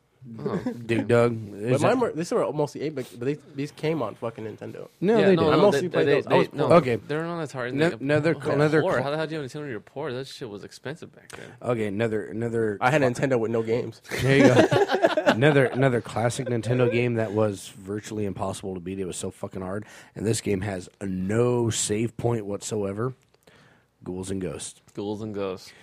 Dig Dug. But mine were these were mostly eight bit, but these, these came on fucking Nintendo. No, Yeah, they no, did. I no, mostly they, played they, those. I they- was no, poor. Okay. They're not as hard. No- Like, another- oh, another poor. cl- How the hell do you have a Nintendo? You're poor. That shit was expensive back then. Okay, another another. I had a Nintendo with no games. There you go. another another classic Nintendo game that was virtually impossible to beat. It was so fucking hard, and this game has a no save point whatsoever. Ghouls and Ghosts. Ghouls and Ghosts.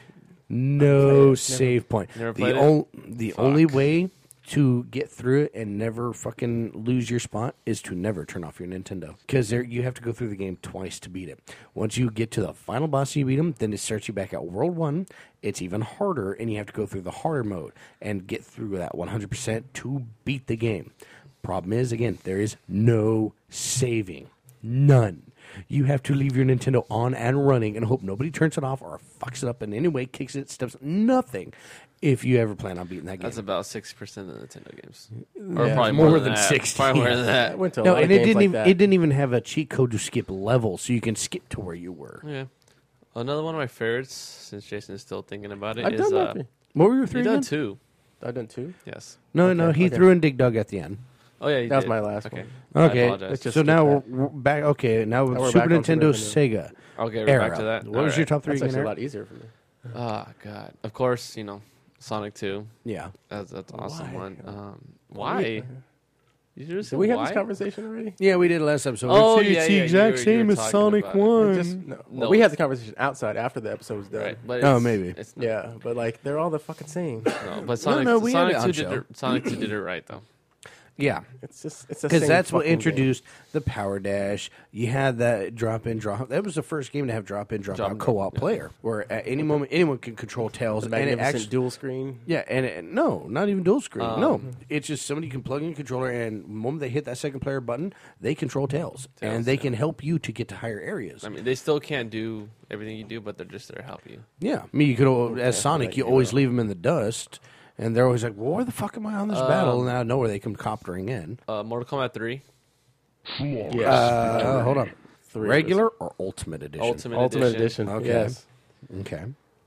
No save point. Never the played it? on- the Fuck. only way to get through it and never fucking lose your spot is to never turn off your Nintendo, because there you have to go through the game twice to beat it. Once you get to the final boss and you beat him, then it starts you back at World One. It's even harder, and you have to go through the harder mode and get through that one hundred percent to beat the game. Problem is, again, there is no saving. None. You have to leave your Nintendo on and running and hope nobody turns it off or fucks it up in any way, kicks it, steps, nothing. If you ever plan on beating that game. That's about sixty percent of the Nintendo games, Yeah, or it's probably more more, than that. sixty. Probably more than I that. went to a no, lot and of it games didn't like even that. it didn't even have a cheat code to skip levels, so you can skip to where you were. Yeah. Another one of my favorites, since Jason is still thinking about it, I've is done uh, that. three. What were your you three done again? two. I've done two. Yes. No, no, Okay, he okay. threw in Dig Dug at the end. Oh yeah, you That was did. my last Okay. one. I Okay, apologize. Let's just so skip now we're, that. we're back. Okay, now Now we're Super back on Super Nintendo, Nintendo. Sega. Okay, we're era. back to that. What was your top three That's again? actually a Eric? lot easier for me. Oh god. Of course, you know, Sonic two. Yeah. That's that's an awesome Why? one. Um, why? You just Did we have why? this conversation already? Yeah, we did last episode. Oh, it's, yeah, it's the yeah, exact you were- you same were as talking Sonic about it. One. Just, no. Well, No, we had it's- the conversation outside after the episode was done. Right, but Oh, it's, maybe. It's not, Yeah, but like they're all the fucking same. no, but Sonic, no, we had Sonic it two on did show. it, Sonic two did it right though. Yeah, It's just it's the because same that's what fucking introduced the Power Dash. You had that drop in, drop. That was the first game to have drop in, drop, Drop out in, co-op yeah. player, where at any moment anyone can control Tails, game. The and it magnificent actually. dual screen. Yeah, and it, no, not even dual screen. Um, no, it's just somebody can plug in a controller, and the moment they hit that second player button, they control Tails, and Tails, they yeah. can help you to get to higher areas. I mean, they still can't do everything you do, but they're just there to help you. Yeah, I mean, you could al- as Sonic, right, you you always know. leave them in the dust, and they're always like, "Well, where the fuck am I on this Um, battle?" And out of nowhere, they come coptering in. Uh, Mortal Kombat three, Flawless. Yes. Uh, hold on, Three regular or Ultimate Edition? Ultimate, Ultimate Edition. Edition. Okay. Yes. Okay.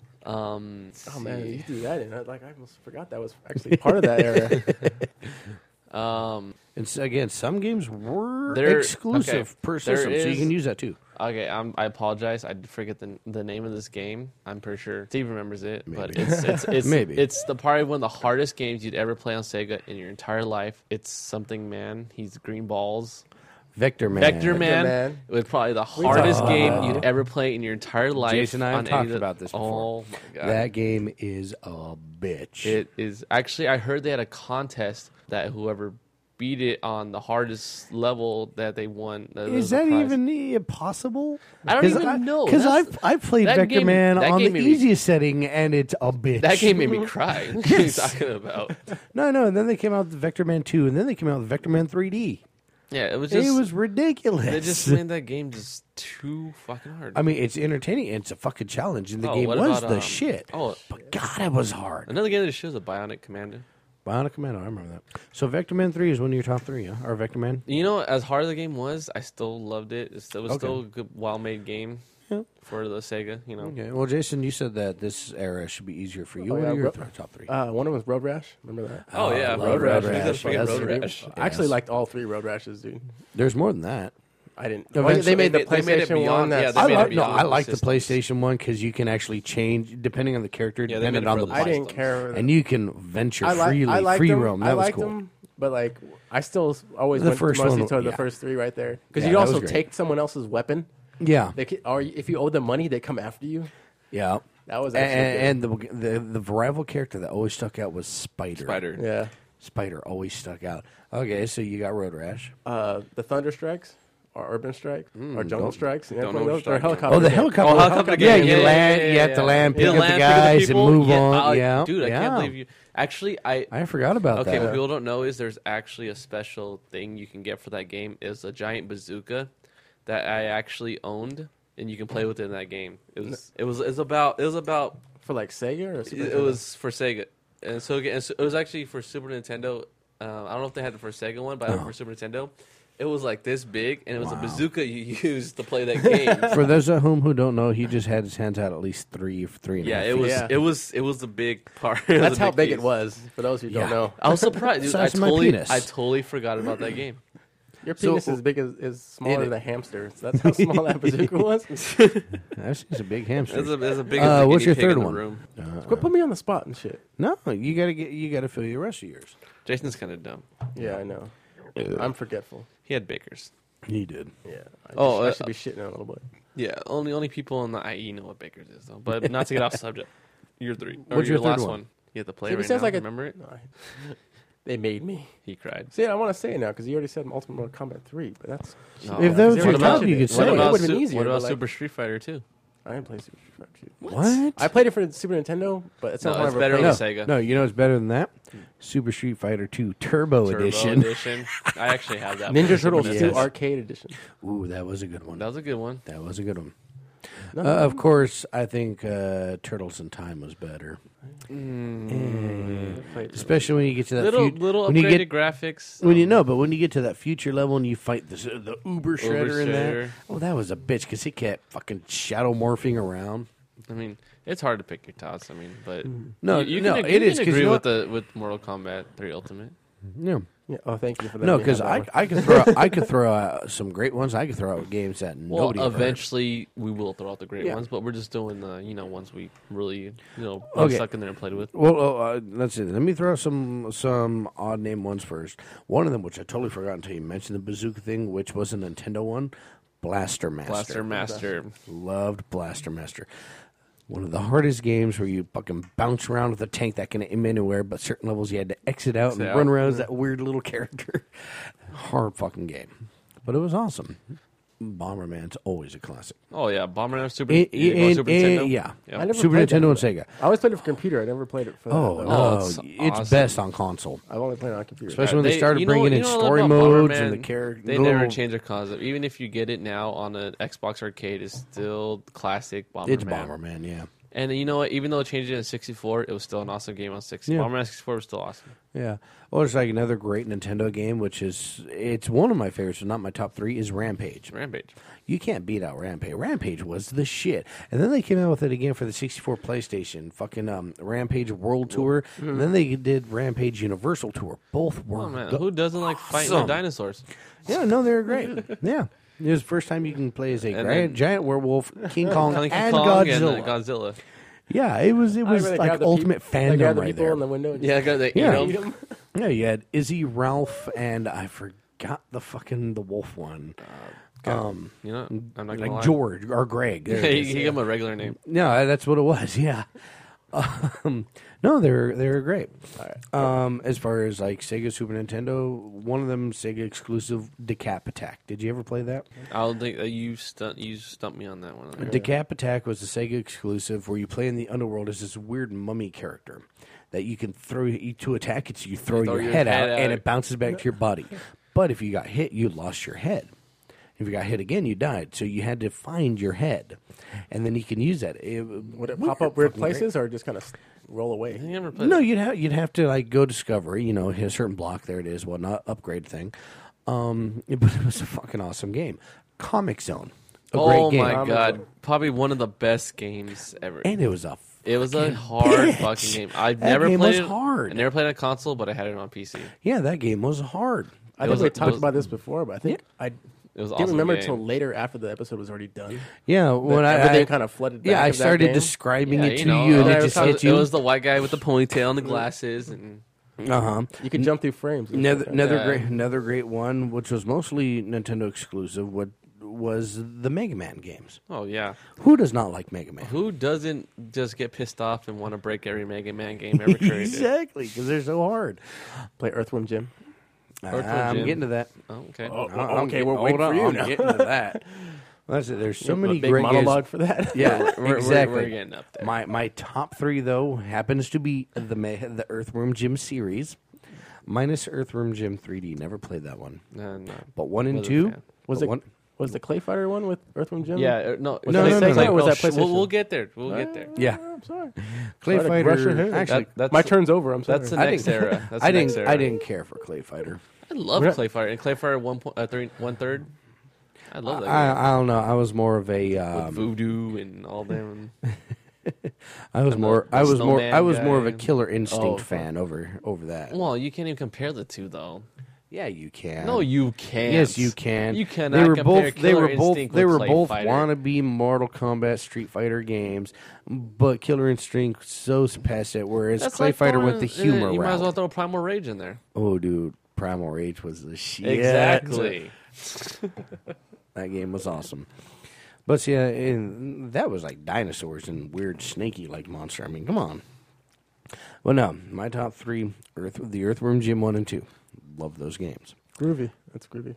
Um, Oh man, see. you do that in it. Like I almost forgot that was actually part of that era. Um, And so, again, some games were There- exclusive okay, per there system, so you is- can use that too. okay, I'm, I apologize. I forget the the name of this game. I'm pretty sure Steve remembers it, but Maybe. it's it's it's, Maybe. it's the probably one of the hardest games you'd ever play on Sega in your entire life. It's something man. He's green balls. Vector Man. Vector Man, Man. it was probably the We hardest talked game about you'd that. ever play in your entire life. Jason and I have on any talked of the- about this before. Oh my god, That game is a bitch. it is actually. I heard they had a contest that whoever beat it on the hardest level that they won. That Is was a that prize. even uh, possible? I don't even know. Because That's- I've, I've played that Vector game- Man that on the game made me- easiest setting, and it's a bitch. That game made me cry. What are you talking about? No, no, and then they came out with Vector Man two, and then they came out with Vector Man three D. Yeah, it was just it was ridiculous. they just made that game just too fucking hard. I mean, it's entertaining. And it's a fucking challenge, and the Oh, game what was about, the um, shit. oh, But God, it was hard. another game that shows a Bionic Commando. Bionic Commando, I remember that. So Vector Man three is one of your top three, huh? Or Vector Man? You know, as hard as the game was, I still loved it. It still- it was Okay. still a good, well-made game Yeah. for the Sega. You know, Okay. Well, Jason, you said that this era should be easier for you. Oh, what yeah, are your Ro- th- top three? Uh, one of them was Road Rash. Remember that? Oh, yeah, I love Road Road Rash. Rash. That's Yes. Road Rash. I actually Yes. liked all three Road Rashes, dude. There's more than that. I didn't. Eventually- Well, they made the They made it PlayStation beyond- one. yeah, That's they I made it like no, beyond I the like the systems. PlayStation one because you can actually change depending on the character, Yeah, they made depending it on for the the I didn't systems. care. and you can venture I like. freely, I liked free them. roam. That I was liked cool. them, but like I still always The went first mostly one, toward yeah. the first three right there because Yeah, you that was also great. take someone else's weapon. Yeah, They could, or if you owe them money, they come after you. yeah. That was And, actually and the, the the rival character that always stuck out was Spider. Spider. good. yeah. Spider always stuck out. Okay, so you got Road Rash. Uh, the Thunder Strikes or Urban Strike or Jungle don't- Strikes. You don't know, know those which or strike. helicopter. Oh, the game. helicopter. Oh, helicopter Yeah, game. you Yeah, land. yeah, you yeah, have to yeah. land, pick You up the land, pick guys, people. and move Yeah, on. I- yeah, dude, I yeah. can't believe you. Actually, I I forgot about okay. that. What people don't know is there's actually a special thing you can get for that game. Is a giant bazooka that I actually owned, and you can play with it in that game. It was it was it's about it was about for like Sega or it, Super it Nintendo? was for Sega, and so again, so it was actually for Super Nintendo. Uh, I don't know if they had it for Sega one, but I had it for Super Nintendo. It was like this big, and it was a bazooka you used to play that game. For those at home who don't know, he just had his hands out at least three, three and a Yeah, half it feet. was Yeah. it was it was a big part. It was That's a how big piece. it was. For those who Yeah. don't know, I was surprised. Dude. I Size of my totally penis. I totally forgot about that game. your So- penis is big as is smaller It- than a hamster. So that's how small that bazooka was. That's just a big hamster. There's a, there's a big. Uh, as a what's guinea your pig third in the one? room. Quit putting me on the spot and shit. No, you gotta get. You gotta fill your rest of yours. Jason's kind of dumb. Yeah, I know. I'm forgetful. He had Baker's. He did. Yeah. I, Oh, just, I uh, should be shitting on a little bit. Yeah, only only people in the I E know what Baker's is though. But not to get off subject. Your three. Or What's your, your third last one? one? You have to play See, right it sounds now. like a- Remember it? No, I- they made me. He cried. See, I want to say it now because you already said Ultimate Mortal Kombat three, but that's No. If that was They your would've top, mentioned you it. could What say What it. about, would've been Su- easier, what but, about like- Super Street Fighter two? I didn't play Super Street Fighter two. What? I played it for the Super Nintendo, but it's not No, one it's I've better ever on played. the Sega. No, you know what's better than that? Super Street Fighter two Turbo, Turbo Edition. Edition. I actually have that. for Ninja the Super Turtles Nintendo. two Yes. Arcade Edition. Ooh, that was a good one. That was a good one. That was a good one. No, Uh, of course, I think uh, Turtles in Time was better, I played it. especially when you get to that Little fut- little when you upgraded get graphics. when you um, know, but when you get to that future level and you fight the the Uber Shredder in that, Shredder. oh, that was a bitch because he kept fucking shadow morphing around. I mean, it's hard to pick your tops. I mean, but No, you, you no, can, it you is, can 'cause agree you know with the with Mortal Kombat three Ultimate. Yeah. Yeah. Oh, thank you for that. No, because I I could throw I could throw out some great ones. I could throw out games that Well, nobody ever heard. eventually we will throw out the great Yeah. ones, but we're just doing the you know ones we really you know are Okay. stuck in there and played with. Well, oh, uh, let's see. Let me throw out some some odd name ones first. One of them, which I totally forgot until you mentioned the bazooka thing, which was a Nintendo one, Blaster Master. Blaster Master. Loved Blaster Master. One of the hardest games where you fucking bounce around with a tank that can aim anywhere, but certain levels you had to exit out and Exit run out. around as that weird little character. Hard fucking game, but it was awesome. Bomberman's always a classic. Oh yeah, Bomberman Super, Eh, you eh, go eh, Super eh, Nintendo. yeah. Yep. I never Super played that Nintendo and for- Sega. I always played it for computer. I never played it for. Oh, that, no, Oh, it's, it's awesome. best on console. I've only played it on computer. Especially when they, They- started you know- bringing you in know what story about modes Bomberman? and the character. They never change their concept. Even if you get it now on an Xbox Arcade, it's still classic Bomberman. It's Bomberman, yeah. And you know what? Even though it changed it in sixty-four, it was still an awesome game on sixty. Yeah. Bomberman sixty-four was still awesome. Yeah. Well, there's like another great Nintendo game, which is, it's one of my favorites, but not my top three, is Rampage. Rampage. You can't beat out Rampage. Rampage was the shit. And then they came out with it again for the sixty-four PlayStation, fucking um, Rampage World Tour. And then they did Rampage Universal Tour. Both were Oh man, go- who doesn't like fighting awesome. the dinosaurs? Yeah, no, they were great. Yeah. It was the first time you can play as a And giant, then- giant werewolf, King Kong, Donkey and Kong Godzilla. and uh, Godzilla. Yeah, it was it I was really like got the ultimate peop- they got fandom the right people there. in the window. and Yeah, just- got the Yeah. you eat know, 'em. Yeah, you had Izzy, Ralph, and I forgot the fucking the wolf one. Um, you know, I'm not gonna like lie. George or Greg. There it he, is. he gave him a regular name. No, that's what it was. Yeah. Um, no, they're they're great. Um, as far as like Sega, Super Nintendo, one of them Sega exclusive, Decap Attack. Did you ever play that? I don't think uh, you stunt you stumped me on that one. Decap Attack was a Sega exclusive where you play in the underworld as this weird mummy character that you can throw you to attack it. So you throw, throw your, your head, head out out. and it bounces back to your body. But if you got hit, you lost your head. If you got hit again, you died. So you had to find your head, and then you can use that. It, Would it pop up weird places or just kind of roll away? You never played No, it? you'd have you'd have to like go discovery. You know, hit a certain block. There it is. Well, not upgrade thing. Um, but it was a fucking awesome game. Comic Zone. A Oh great game. my Comic god! Zone. Probably one of the best games ever. And it was a. It was a fucking hard bitch. fucking game. I've That never game played was it. hard. I never played it on console, but I had it on P C. Yeah, that game was hard. I It think was we a- talked it was- about this before, but I think I It was didn't awesome remember game. until later after the episode was already done. Yeah, when I, everything I kind of flooded. yeah, back I of that started game. describing Yeah, it to you know, you, and it, it was, just it hit you. was the white guy with the ponytail and the glasses, and Uh huh. You could jump through frames. and Another, stuff like another Yeah. great, another great one, which was mostly Nintendo exclusive. What was the Mega Man games? oh yeah, Who does not like Mega Man? who doesn't just get pissed off and want to break every Mega Man game ever created? Exactly, because they're so hard. that. Play Earthworm Jim. Earthworm I'm Jim. getting to that. Oh, okay. Oh, I- I'm okay, get- we're hold waiting for on, you I'm now. getting to that. Well, that's it. There's so A many big great monologue games. for that. Yeah, We're- we're- exactly. we're getting up there. My my top three though happens to be the Ma- the Earthworm Jim series, minus Earthworm Jim three D. Never played that one, No, no. but one and Wasn't a two. fan. Was but it one, was the Clay Fighter one with Earthworm Jim? Yeah, uh, no, Was that Clay- Sega Clay- or was that sh- We'll, PlayStation? we'll get there. We'll get there. yeah, I'm sorry. Clay Sorry to rush Fighter. ahead. Actually, That- that's My the- turn's over. I'm sorry. That's the I next didn't- era. That's I the next didn't. era. I didn't care for Clay Fighter. I love We're not- Clay Fighter and Clay Fighter one point uh, three one third. I love that I, game. I don't know. I was more of a. With Um, Voodoo and all them. I was and more. the- I the was more. snowman I was more of a guy. Killer Instinct Oh, fan over over that. Well, you can't even compare the two though. Yeah, you can. No, you can't. Yes, you can. You cannot They were compare both. They Killer were both. Instinct They with were Clay both Fighter. wannabe Mortal Kombat Street Fighter games, but Killer Instinct so past it. Whereas That's Clay like Fighter throwing- went the humor You might as well route. throw Primal Rage in there. Oh, dude, Primal Rage was the shit. Exactly. That game was awesome. But yeah, and that was like dinosaurs and weird snaky like monster. I mean, come on. Well, no, my top three: Earth, the Earthworm Jim one and two. Love those games. Groovy. That's groovy.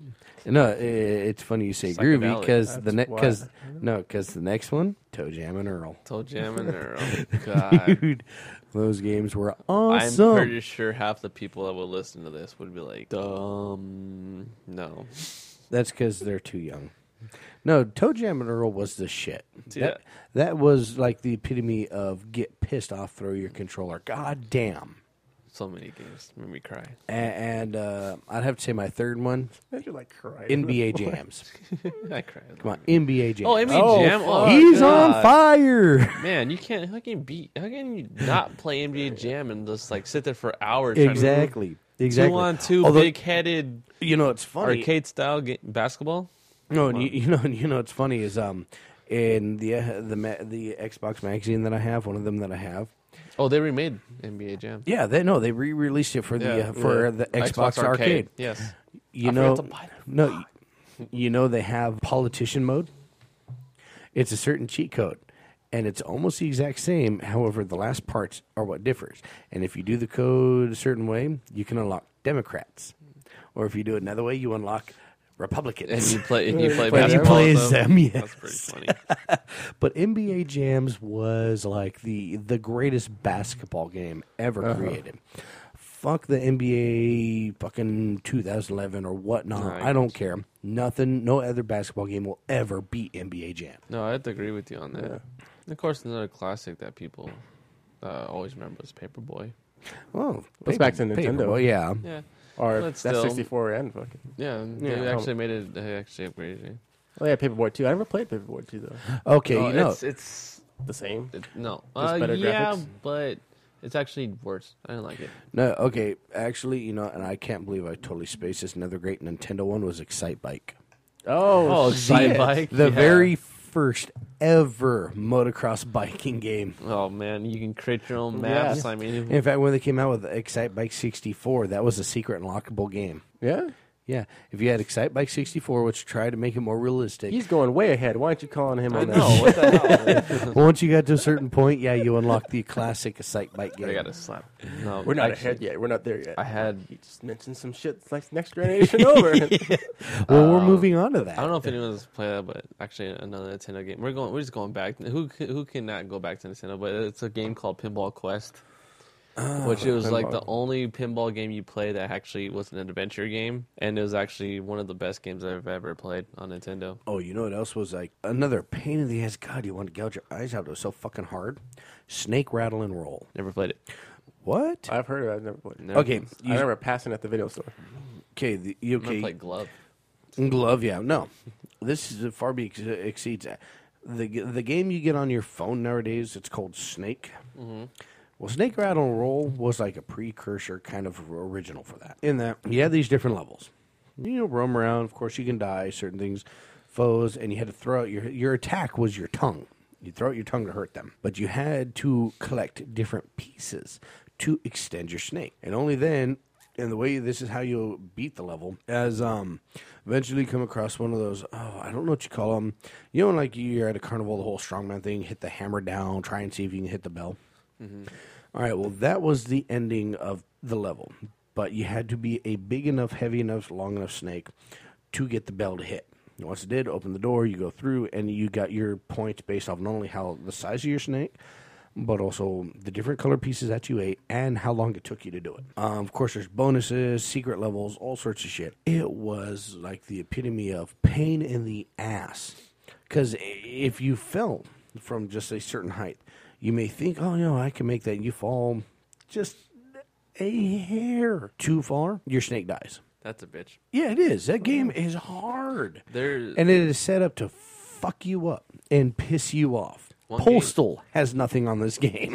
No, i- it's funny you say groovy Psychedelic. because the That's ne- why. cause, no, because the next one, Toe Jam and Earl. Toe Jam and Earl. God. Dude, those games were I'm awesome. pretty sure half the people that would listen to this would be like, "Dumb, no." That's because they're too young. No, Toe Jam and Earl was the shit. See that, that was like the epitome of get pissed off, throw your controller. God damn. So many games made me cry. And, and uh, I'd have to say my third one, You're like crying. N B A Jams. I cried. Come on, N B A Jams. Oh, N B A Oh, Jam. Oh, He's God. on fire. Man, you can't. How can you beat? How can you not play N B A Jam and just like sit there for hours? trying to- Exactly. Exactly. Two on two, Although, big-headed you know, it's funny. arcade style ga- basketball. No, and you, you know, you know, what's funny is um, in the uh, the ma- the Xbox magazine that I have, one of them that I have. Oh, they remade N B A Jam. Yeah, they no, they re-released it for the Yeah, uh, for yeah. the Xbox, Arcade. Yes. You I know, forgot to buy that. no, you know they have politician mode. It's a certain cheat code, and it's almost the exact same. However, the last parts are what differs. And if you do the code a certain way, you can unlock Democrats, or if you do it another way, you unlock Republicans. And you play. And you play But he basketball. plays with them. them, yes. That's pretty funny. But N B A Jams was like the the greatest basketball game ever Uh-huh. created. Fuck the N B A fucking two thousand eleven or whatnot. No, I I don't get care. Nothing. No other basketball game will ever beat N B A Jam. No, I have to agree with you on that. And of course, another classic that people uh, always remember is Paperboy. Oh, That's back to Nintendo. Well, yeah. Yeah. Or But that's still- sixty-four and fucking. Yeah, they Yeah. actually made it. They actually upgraded it. Oh yeah, Paperboy two. I never played Paperboy two though. Okay, Oh, you know. it's it's The same. it, no. Just Uh, better yeah, graphics? but it's actually worse. I didn't like it. No, okay. Actually, you know, and I can't believe I totally spaced this. Another great Nintendo one was Excite Bike. Oh, Excite shit. Bike. The Yeah. very first ever motocross biking game. Oh man, you can create your own Yeah. maps. I mean, In fact, when they came out with Excite Bike sixty-four, that was a secret unlockable game. Yeah. Yeah, if you had Excite Bike sixty-four, which tried to make it more realistic, He's going way ahead. Why aren't you calling him I on know that? what the hell. once you got to a certain point, yeah, you unlock the classic Excite Bike game. I gotta slap. No, We're not actually, ahead yet. We're not there yet. I had. He just mentioned some shit. It's like next generation over. Well, we're moving on to that. I don't know if anyone's played that, but actually another Nintendo game. We're going. We're just going back. Who c- who cannot go back to Nintendo? But it's a game called Pinball Quest. which it was like the Pinball. only pinball game you play that actually was an adventure game, and it was actually one of the best games I've ever played on Nintendo. Oh, you know what else was like another pain in the ass? God, you want to gouge your eyes out. It was so fucking hard. Snake, rattle, and roll. Never played it. What? I've heard of it. I've never played. Never Okay, played it. I you, remember passing at the video store. okay, the, you, I'm gonna okay. play Glove. Glove, yeah, no. This is far be ex- exceeds that. The the game you get on your phone nowadays. It's called Snake. Mm-hmm. Well, Snake, Rattle, and Roll was like a precursor, kind of original for that. In that you had these different levels. You know, roam around. Of course, you can die certain things, foes, and you had to throw out your your attack was your tongue. You throw out your tongue to hurt them, but you had to collect different pieces to extend your snake, and only then. And the way this is how you beat the level, as um, eventually come across one of those. Oh, I don't know what you call them. You know, like you're at a carnival, the whole strongman thing. Hit the hammer down, try and see if you can hit the bell. Mm-hmm. All right, well, that was the ending of the level, but you had to be a big enough, heavy enough, long enough snake to get the bell to hit. And once it did, open the door, you go through, and you got your points based off not only how the size of your snake, but also the different color pieces that you ate and how long it took you to do it. Um, of course, there's bonuses, secret levels, all sorts of shit. It was like the epitome of pain in the ass. Because if you fell from just a certain height, you may think, oh, you know, I can make that. And you fall just a hair too far, your snake dies. That's a bitch. Yeah, it is. That game is hard. There, And it is set up to fuck you up and piss you off. One Postal has nothing on this game.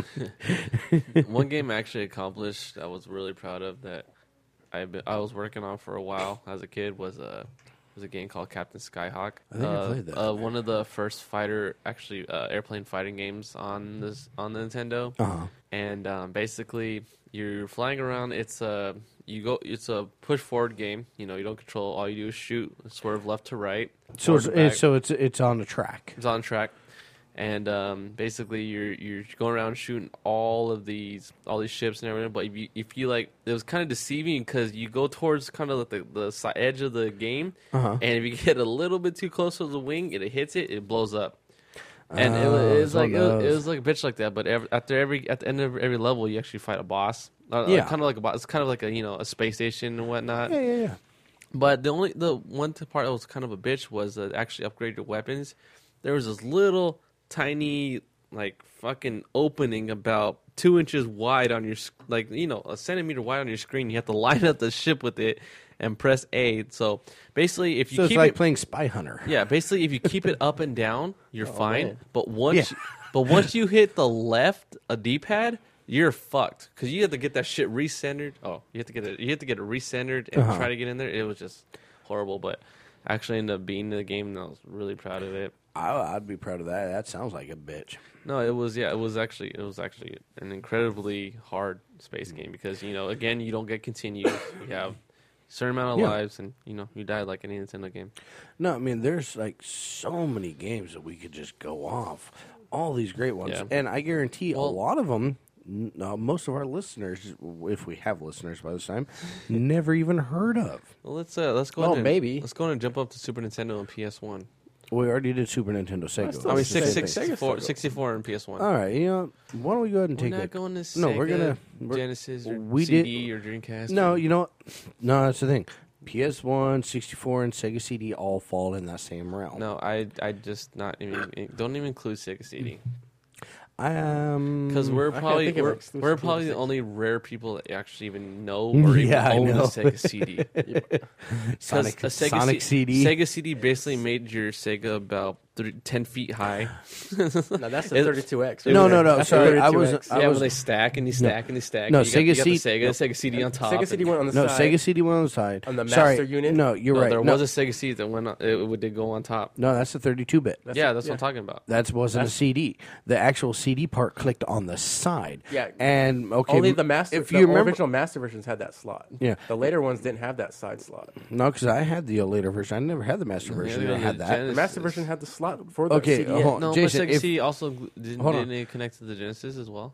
one game I actually accomplished I was really proud of that I I was working on for a while as a kid was a was a game called Captain Skyhawk. I think I uh, played that. Uh, one of the first fighter, actually uh, airplane fighting games on this on the Nintendo. Uh-huh. And um, basically, you're flying around. It's a you go. It's a push forward game. You know, you don't control. All you do is shoot, swerve left to right. So forward it's, to back. it's so it's it's on the track. It's on track, and um, basically you're you're going around shooting all of these all these ships and everything. But if you if you like, it was kind of deceiving because you go towards kind of like the the si- edge of the game, Uh-huh. and if you get a little bit too close to the wing, it hits it, it blows up. And it, was, Oh, it was so like it was, it those. was like a bitch like that. But every, after every at the end of every level, you actually fight a boss. Uh, Yeah. kind of like a boss. It's kind of like a you know a space station and whatnot. Yeah, yeah, yeah. But the only the one t- part that was kind of a bitch was uh, actually upgrade your weapons. There was this little tiny like fucking opening about two inches wide on your sc- like you know a centimeter wide on your screen. You have to line up the ship with it and press A. So basically, if you So it's keep like it, playing Spy Hunter. yeah, basically if you keep it up and down, you're fine. man. But once Yeah. you, but once you hit the left a D-pad, you're fucked because you have to get that shit recentered. Oh, you have to get it. You have to get it recentered and Uh-huh. try to get in there. It was just horrible, but I actually ended up beating the game, and I was really proud of it. I, I'd be proud of that. That sounds like a bitch. No, it was yeah, it was actually it was actually an incredibly hard space game because you know again you don't get continues. You have a certain amount of Yeah. lives, and you know you die like any Nintendo game. No, I mean, there's like so many games that we could just go off. All these great ones. Yeah. And I guarantee a Well- lot of them, n- uh, most of our listeners, if we have listeners by this time, never even heard of. Well, let's uh, let's go. Well, ahead and, maybe. let's go ahead and jump up to Super Nintendo and P S one. We already did Super Nintendo, Sega. still I mean, It's the six, same six, thing. Sega sixty-four, Sega. sixty-four and P S one. All right, you know, why don't we go ahead and We're take not it? going to Sega, No, we're gonna- we're- Genesis or we C did- D or Dreamcast. No, or, you know what? No, that's the thing. P S one, sixty-four, and Sega C D all fall in that same realm. no, I I just not even don't even include Sega C D Um, because we're I can't probably think of we're, exclusive we're to probably the six. only rare people that actually even know or even Yeah, I own know. a Sega C D. Sonic, a Sega Sonic C- C D. Sega C D basically made your Sega about three, ten feet high. No, that's the It- thirty-two X. No, no, no. That's Sorry, the I thirty-two was. X. I yeah, was when they stack and you stack and you stack. No, you got, Sega you got the C- Sega, no. Sega C D on top. Sega C D and- went on the no side. Sega C D went on the side. On the Sorry, master unit? No, you're No, right. there no, was a Sega C D that went. On, it, it did go on top. no, that's the thirty-two bit. yeah, that's what I'm talking about. That wasn't That's- a C D. The actual C D part clicked on the side. Yeah. and okay, Only the master. If the you remember, original master versions had that slot. Yeah. The later ones didn't have that side slot. no, because I had the later version. I never had the master version. Yeah, that the had that. Genesis- The master version had the slot for the Okay, C D. hold on. No, Jason, but Sega if- C D also gl- didn't, hold on. didn't it connect to the Genesis as well?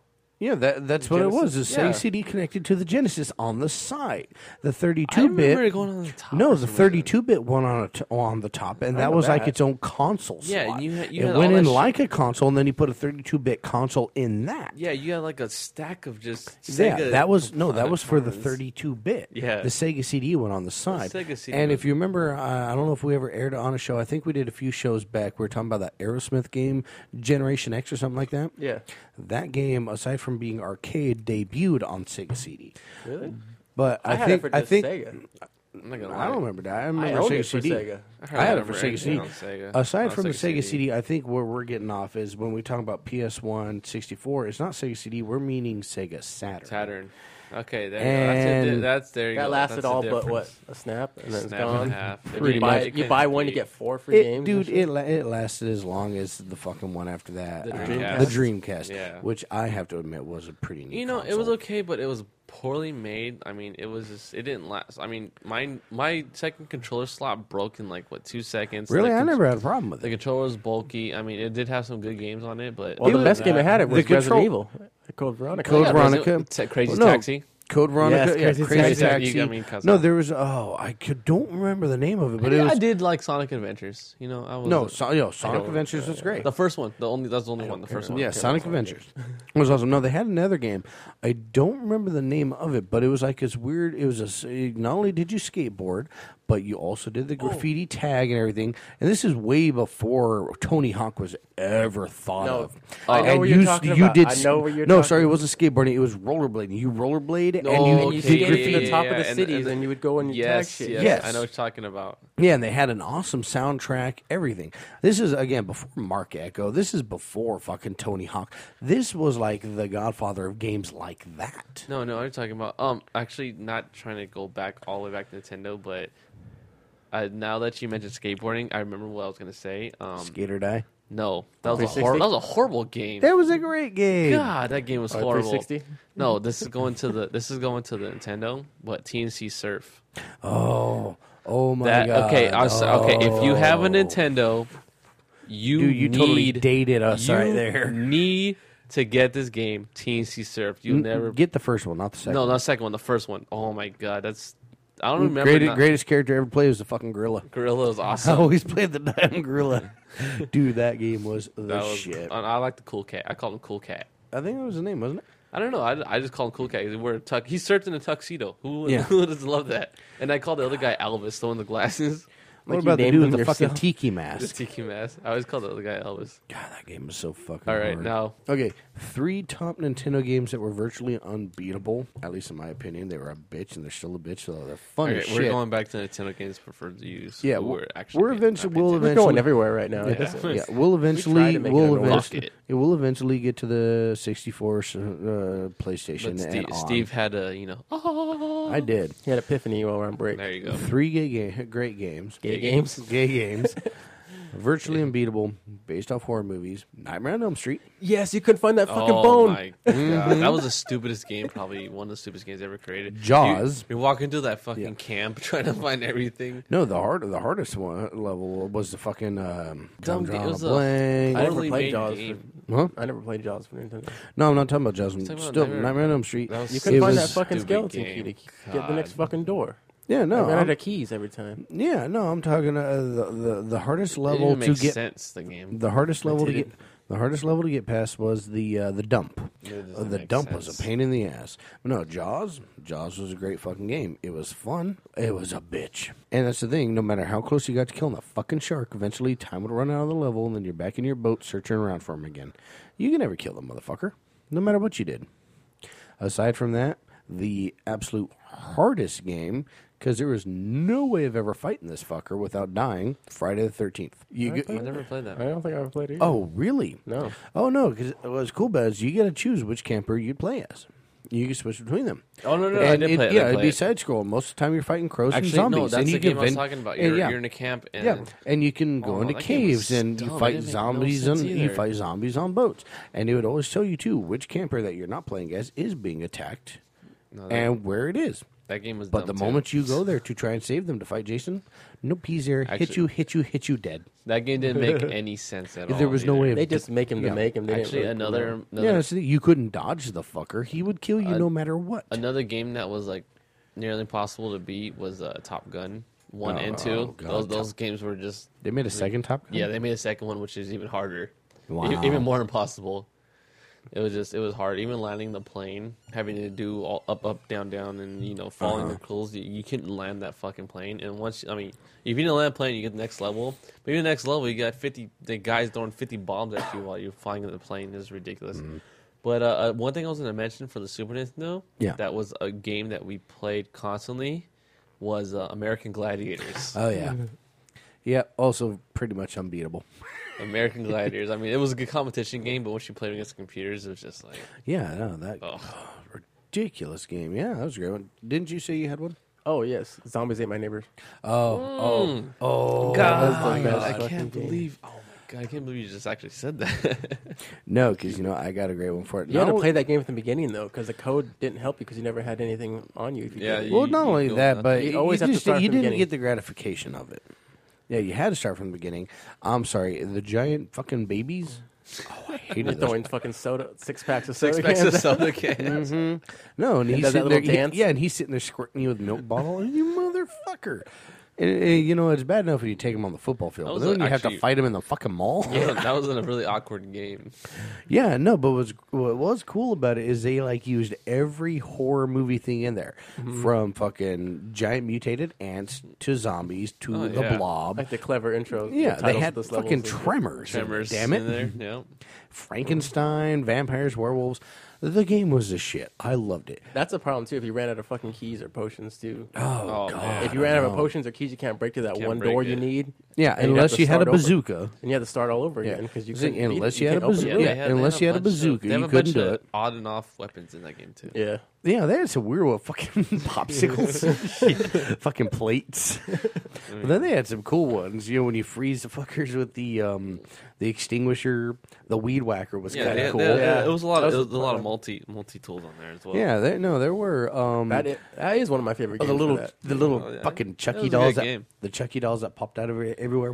Yeah, that that's what it was. The Genesis? Sega Yeah. C D connected to the Genesis on the side. The I thirty-two remember it bit. going on the top. No, or the something. thirty-two bit one on a t- on the top, and that know was like that. its own console Yeah, slot. you had- you it had went all in that shit. like a console, and then you put a thirty-two bit console in that. Yeah, you had like a stack of just Yeah, Sega that was no, that uh, was for the cards. thirty-two bit. Yeah. the Sega C D went on the side. Sega C D and was- if you remember, uh, I don't know if we ever aired it on a show. I think we did a few shows back. We were talking about that Aerosmith game, Generation X or something like that. Yeah. That game, aside from being arcade, debuted on Sega C D. Really? But I, I, had think it for I just think Sega. I'm not gonna I lie. don't remember that. I I remember owned Sega it for C D. Sega. heard I had I it for remember Sega C everything D. on Sega. Aside On from the Sega Sega C D, I think where we're getting off is when we talk about P S one, sixty-four. It's not Sega C D. We're meaning Sega Saturn. Saturn. Okay, there you And- go. That's, it. That's there you That go. lasted That's the all but what difference. a snap, and then it's Snap gone. and a half. If Pretty you buy, much. you buy one, you get four free It, games. and dude, shit. it la- it lasted as long as the fucking one after that. The uh, Dreamcast. the Dreamcast, Yeah. which I have to admit was a pretty neat You know, it console. was okay, but it was poorly made. I mean, it was just it didn't last. I mean, my my second controller slot broke in like what two seconds. Really, The I con- never had a problem with The it. controller was bulky. I mean, it did have some good games on it, but well, it the was- best game I had it the was control- Resident Evil, Code Veronica. Code Yeah, Veronica, Resident- Ta- Crazy no, Taxi. Code Veronica, Yes, yeah, Crazy Crazy, Taxi. Taxi. You got me cussing No, out. there was. Oh, I could, don't remember the name of it, but But it was I did like Sonic Adventures. You know, I was no. a- So, yo, Sonic Adventures was great. the first one. The only that's the only one. The first one. Yeah, Sonic Adventures was awesome. No, they had another game. I don't remember the name of it, but it was like this weird. It was a. s- Not only did you skateboard, but you also did the graffiti tag and everything. And this is way before Tony Hawk was ever thought No, of. I know And what you're you, talking you about. Did, I know what you're No, talking sorry, it about. wasn't skateboarding. It was rollerblading. You rollerblade and you, Oh, and okay, you did skated yeah, to graffiti. the top yeah, of the and- cities, and- and you would go and you Yes, tag shit. yes, Yes. I know what you're talking about. Yeah, and they had an awesome soundtrack, everything. This is, again, before Mark Echo. This is before fucking Tony Hawk. This was like the godfather of games like that. No, no, I'm talking about. Um, actually, not trying to go back all the way back to Nintendo, but uh, now that you mentioned skateboarding, I remember what I was gonna say. Um, Skater Die. no, that was a three sixty? hor- that was a horrible game. That was a great game. God, that game was Or horrible. three sixty? No, this is going to the this is going to the Nintendo. What T N C Surf? Oh, oh my That god. okay? I was, okay, if you have a Oh. Nintendo, you Dude, you need, totally dated us you right there. Need to get this game, T N C Surf. You never get the first one, not the second. no, not the second one, the first one. Oh my god, that's I don't remember. Greatest, not- greatest character ever played was the fucking gorilla. Gorilla was I awesome. always played the damn gorilla. Dude, that game was the That was, shit. I, I like the Cool Cat. I called him Cool Cat. I think that was his name, wasn't it? I don't know. I, I just call him Cool Cat. He wear a tuck. He surfed in a tuxedo. Who, Yeah. who doesn't love that? And I called the other guy Elvis, the one with the glasses, What Like you about the named dude with them the fucking yourself? tiki the mask? tiki mask. I always called the other guy Elvis. God, that game was so fucking All right, hard. now Okay, three top Nintendo games that were virtually unbeatable, at least in my opinion. They were a bitch, and they're still a bitch, so they're fun all as right, we're shit. going back to Nintendo games preferred to use. Yeah, who we're- were actually we're paid- eventually- not paid we'll attention. We're going everywhere right now. Yeah. It's- Yeah, it's- we'll tried eventually to make it we'll a norm. eventually Fuck it. it will eventually get to the sixty-four uh, PlayStation But Steve, and on. Steve had a you know. Oh, I did He had Epiphany while we're on break. There you go. three gay ga- great games, Gay games. gay games, virtually unbeatable, based off horror movies. Nightmare on Elm Street. Yes, you couldn't find that fucking oh bone. my god, that was the stupidest game, probably one of the stupidest games ever created. Jaws. You, you're walking through that fucking Yeah. camp trying to find everything. No, the hard the hardest one level was the fucking um, Dumb I'm game. drawing It was a a- blank. I never Poorly played made Jaws. game. Huh? For, I never played Jaws for Nintendo. No, I'm not talking about Jaws. talking about Still, Nightmare- Nightmare on Elm Street. That was You It couldn't find was- that fucking stupid skeleton game. key to get the next God. fucking door. Yeah, no, I ran I'm- out of keys every time. yeah, no. I'm talking uh, the, the the hardest It level didn't to make get. sense. The game. The hardest level to didn't. get. The hardest level to get past was the uh, the dump. It doesn't Uh, the make dump sense. was a pain in the ass. But no, Jaws. Jaws was a great fucking game. It was fun. It was a bitch. And that's the thing. No matter how close you got to killing the fucking shark, eventually time would run out of the level, and then you're back in your boat searching around for him again. You can never kill the motherfucker, no matter what you did. Aside from that, the absolute hardest game, because there was no way of ever fighting this fucker without dying. Friday the thirteenth. You I go, I never played that. I don't think I ever played it. Either. oh, really? No. Oh no, because what's cool about it is you got to choose which camper you play as. You can switch between them. Oh no, no, I And did it- play it. I yeah, did it'd play be it. side scroll. Most of the time you're fighting crows Actually, and zombies. no, that's and the you game can I was vent- talking about. and You're, yeah. you're in a camp, and Yeah, and you can go Oh, into that game was caves and you dumb. It fight didn't make no zombies sense and you either. fight zombies on boats. And it would always tell you too which camper that you're not playing as is being attacked No, that- and where it is. That game was. But dumb the too. moment you go there to try and save them to fight Jason, nope, he's there. hit Actually- you, hit you, hit you dead. that game didn't make any sense at all. There was no either. way of They just make him yeah. to make him. They Actually, didn't really- another, another Yeah, so you couldn't dodge the fucker. He would kill you Uh, no matter what. another game that was like nearly impossible to beat was uh, Top Gun one Oh, and two. oh, God. those those games were just They made a second Top Gun? yeah. They made a second one, which is even harder, Wow. E- even more impossible. It was just it was hard. Even landing the plane, having to do all up, up, down, down, and you know following Uh-huh. the rules, you, you couldn't land that fucking plane. And once I mean, if you didn't land a plane, you get the next level. But even the next level, you got fifty the guys throwing fifty bombs at you while you're flying in the plane. Is ridiculous. Mm-hmm. But uh, uh, one thing I was going to mention for the Super Nintendo, Yeah. that was a game that we played constantly, was uh, American Gladiators. Oh, yeah. Yeah, also pretty much unbeatable. American Gladiators. I mean, it was a good competition game, but once you played against computers, it was just like, Yeah, no, that oh, ridiculous game. Yeah, that was a great one. Didn't you say you had one? Oh yes, zombies ate my neighbors. Oh, oh, oh. That's the God, best I fucking can't game. believe. Oh my god, I can't believe you just actually said that. No, because, you know, I got a great one for it. You had to Not play that game from the beginning though, because the code didn't help you because you never had anything on you. If you Yeah, did it. you- Well, not only go that, nuts. but You you, always have to just, start you from the didn't beginning. get the gratification of it. Yeah, you had to start from the beginning. I'm sorry, the giant fucking babies. Oh, I hated those. throwing fucking soda, six packs of Six soda packs cans of out. soda cans. No, and he's does that sitting there. little he- dance? yeah, and he's sitting there squirting you with a milk bottle. You motherfucker. And, and, you know, it's bad enough when you take him on the football field, That but was then when you have actually- to fight him in the fucking mall. That was- that was in a really awkward game. Yeah, no, but what's, what was cool about it is they like used every horror movie thing in there, Mm-hmm. from fucking giant mutated ants to zombies to Oh, the yeah. blob. Like the clever intro. the Yeah, they titles had of the fucking levels and- tremors. Tremors, Damn it! in there. Yeah. Frankenstein, vampires, werewolves. The game was a shit. I loved it. That's a problem too. If you ran out of fucking keys or potions too. Oh, man. If you ran out of potions or keys, you can't break to that Can't one break door it. you need. Yeah, And you'd have unless to you had a start over. bazooka. And you had to start all over Yeah. again because you See, couldn't. unless you you had can't a open bazooka. it. they Yeah, had- they unless had you had a bunch of- bazooka, they have you a bunch couldn't do of it. Odd and off weapons in that game too. Yeah. Yeah, they had some weird fucking popsicles, and shit. Fucking plates. But then they had some cool ones. You know, when you freeze the fuckers with the um, the extinguisher, the weed whacker was Yeah, kind they of had- cool. they had- Yeah. it was a lot. That Of, was it was a lot of fun. multi multi tools on there as well. Yeah, there, no, there were um, That is, that is one of my favorite oh, games. the little for that. the little Oh, yeah. fucking That Chucky was a dolls. good That, game. the Chucky dolls that popped out of it everywhere.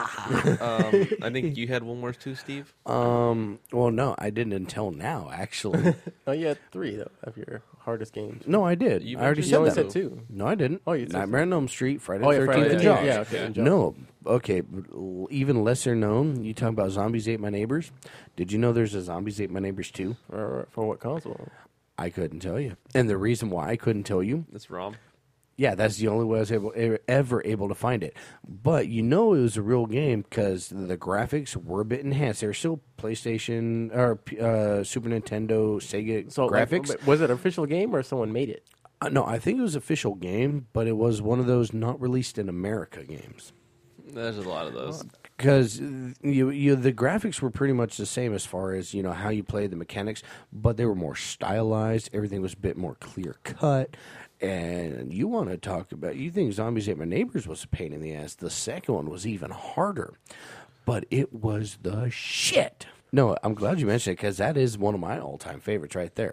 um, I think you had one more too, Steve. um, well, no, I didn't until now. Actually, Oh, you had three though of your hardest games. no, I did. You I already mentioned- said You only that. said two. No, I didn't. Oh, you said Nightmare on Elm Street, Friday Oh, the yeah, Thirteenth, Friday and the- Jaws. yeah, okay, and Jaws. No, okay, but l- even lesser known. You talk about Zombies Ate My Neighbors. Did you know there's a Zombies Ate My Neighbors too? For, for what console? I couldn't tell you, and the reason why I couldn't tell you, That's ROM. yeah, that's the only way I was able, e- ever able to find it. But you know it was a real game because the graphics were a bit enhanced. They were still PlayStation or uh, Super Nintendo, Sega So like, graphics. was it an official game or someone made it? Uh, no, I think it was official game, but it was one of those not released in America games. There's a lot of those. Because you, you, the graphics were pretty much the same as far as you know how you play the mechanics, but they were more stylized. Everything was a bit more clear cut. And you want to talk about? You think Zombies Ate My Neighbors was a pain in the ass? The second one was even harder, but it was the shit. No, I'm glad you mentioned it because that is one of my all-time favorites right there.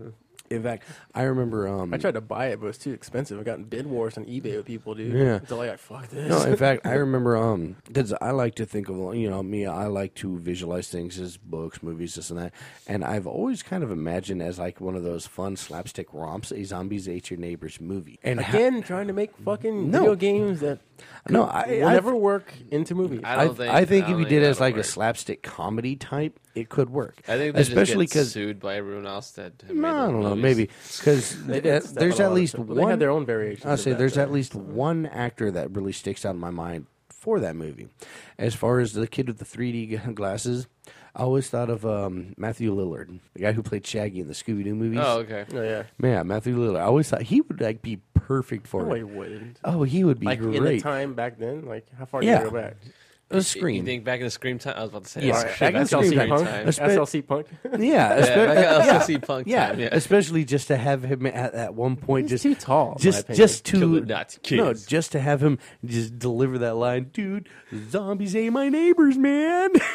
In fact, I remember. Um, I tried to buy it, but it was too expensive. I got in bid wars on eBay with people, dude. Yeah. Until I got fuck this. No, in fact, I remember um because I like to think of you know me, I like to visualize things as books, movies, this and that, and I've always kind of imagined as like one of those fun slapstick romps, a Zombies Ate Your Neighbors movie. And ha- Again, trying to make fucking No. video games that no, could- I, will I never work into movies. I I, don't think- I think I if don't you think did it as that'll like a work. slapstick comedy type, it could work. I think they especially just get because sued by everyone else that. have no, made I those don't know, movies. maybe because They did step there's on a at lot of least stuff, but one. They had their own variations. I'll of say that, there's though. at least one actor that really sticks out in my mind for that movie. As far as the kid with the three D glasses, I always thought of um, Matthew Lillard, the guy who played Shaggy in the Scooby Doo movies. Oh, okay. Oh yeah. Man, Matthew Lillard. I always thought he would like be perfect for No, it. he wouldn't. Oh, he would be Like in the great. time back then, like how far Yeah. do you go back? A You scream. think back in the Scream time? I was about to say. Yeah, Scream- back in the S L Scream C time. time. Espe- S L C Punk. Yeah, Yeah, espe- back at yeah, S L C Punk yeah, time, yeah. especially just to have him at, at one point He's just too tall, in my just opinion. just to Killer Nazi no, kids. just to have him just deliver that line, dude. Zombies ain't my neighbors, man.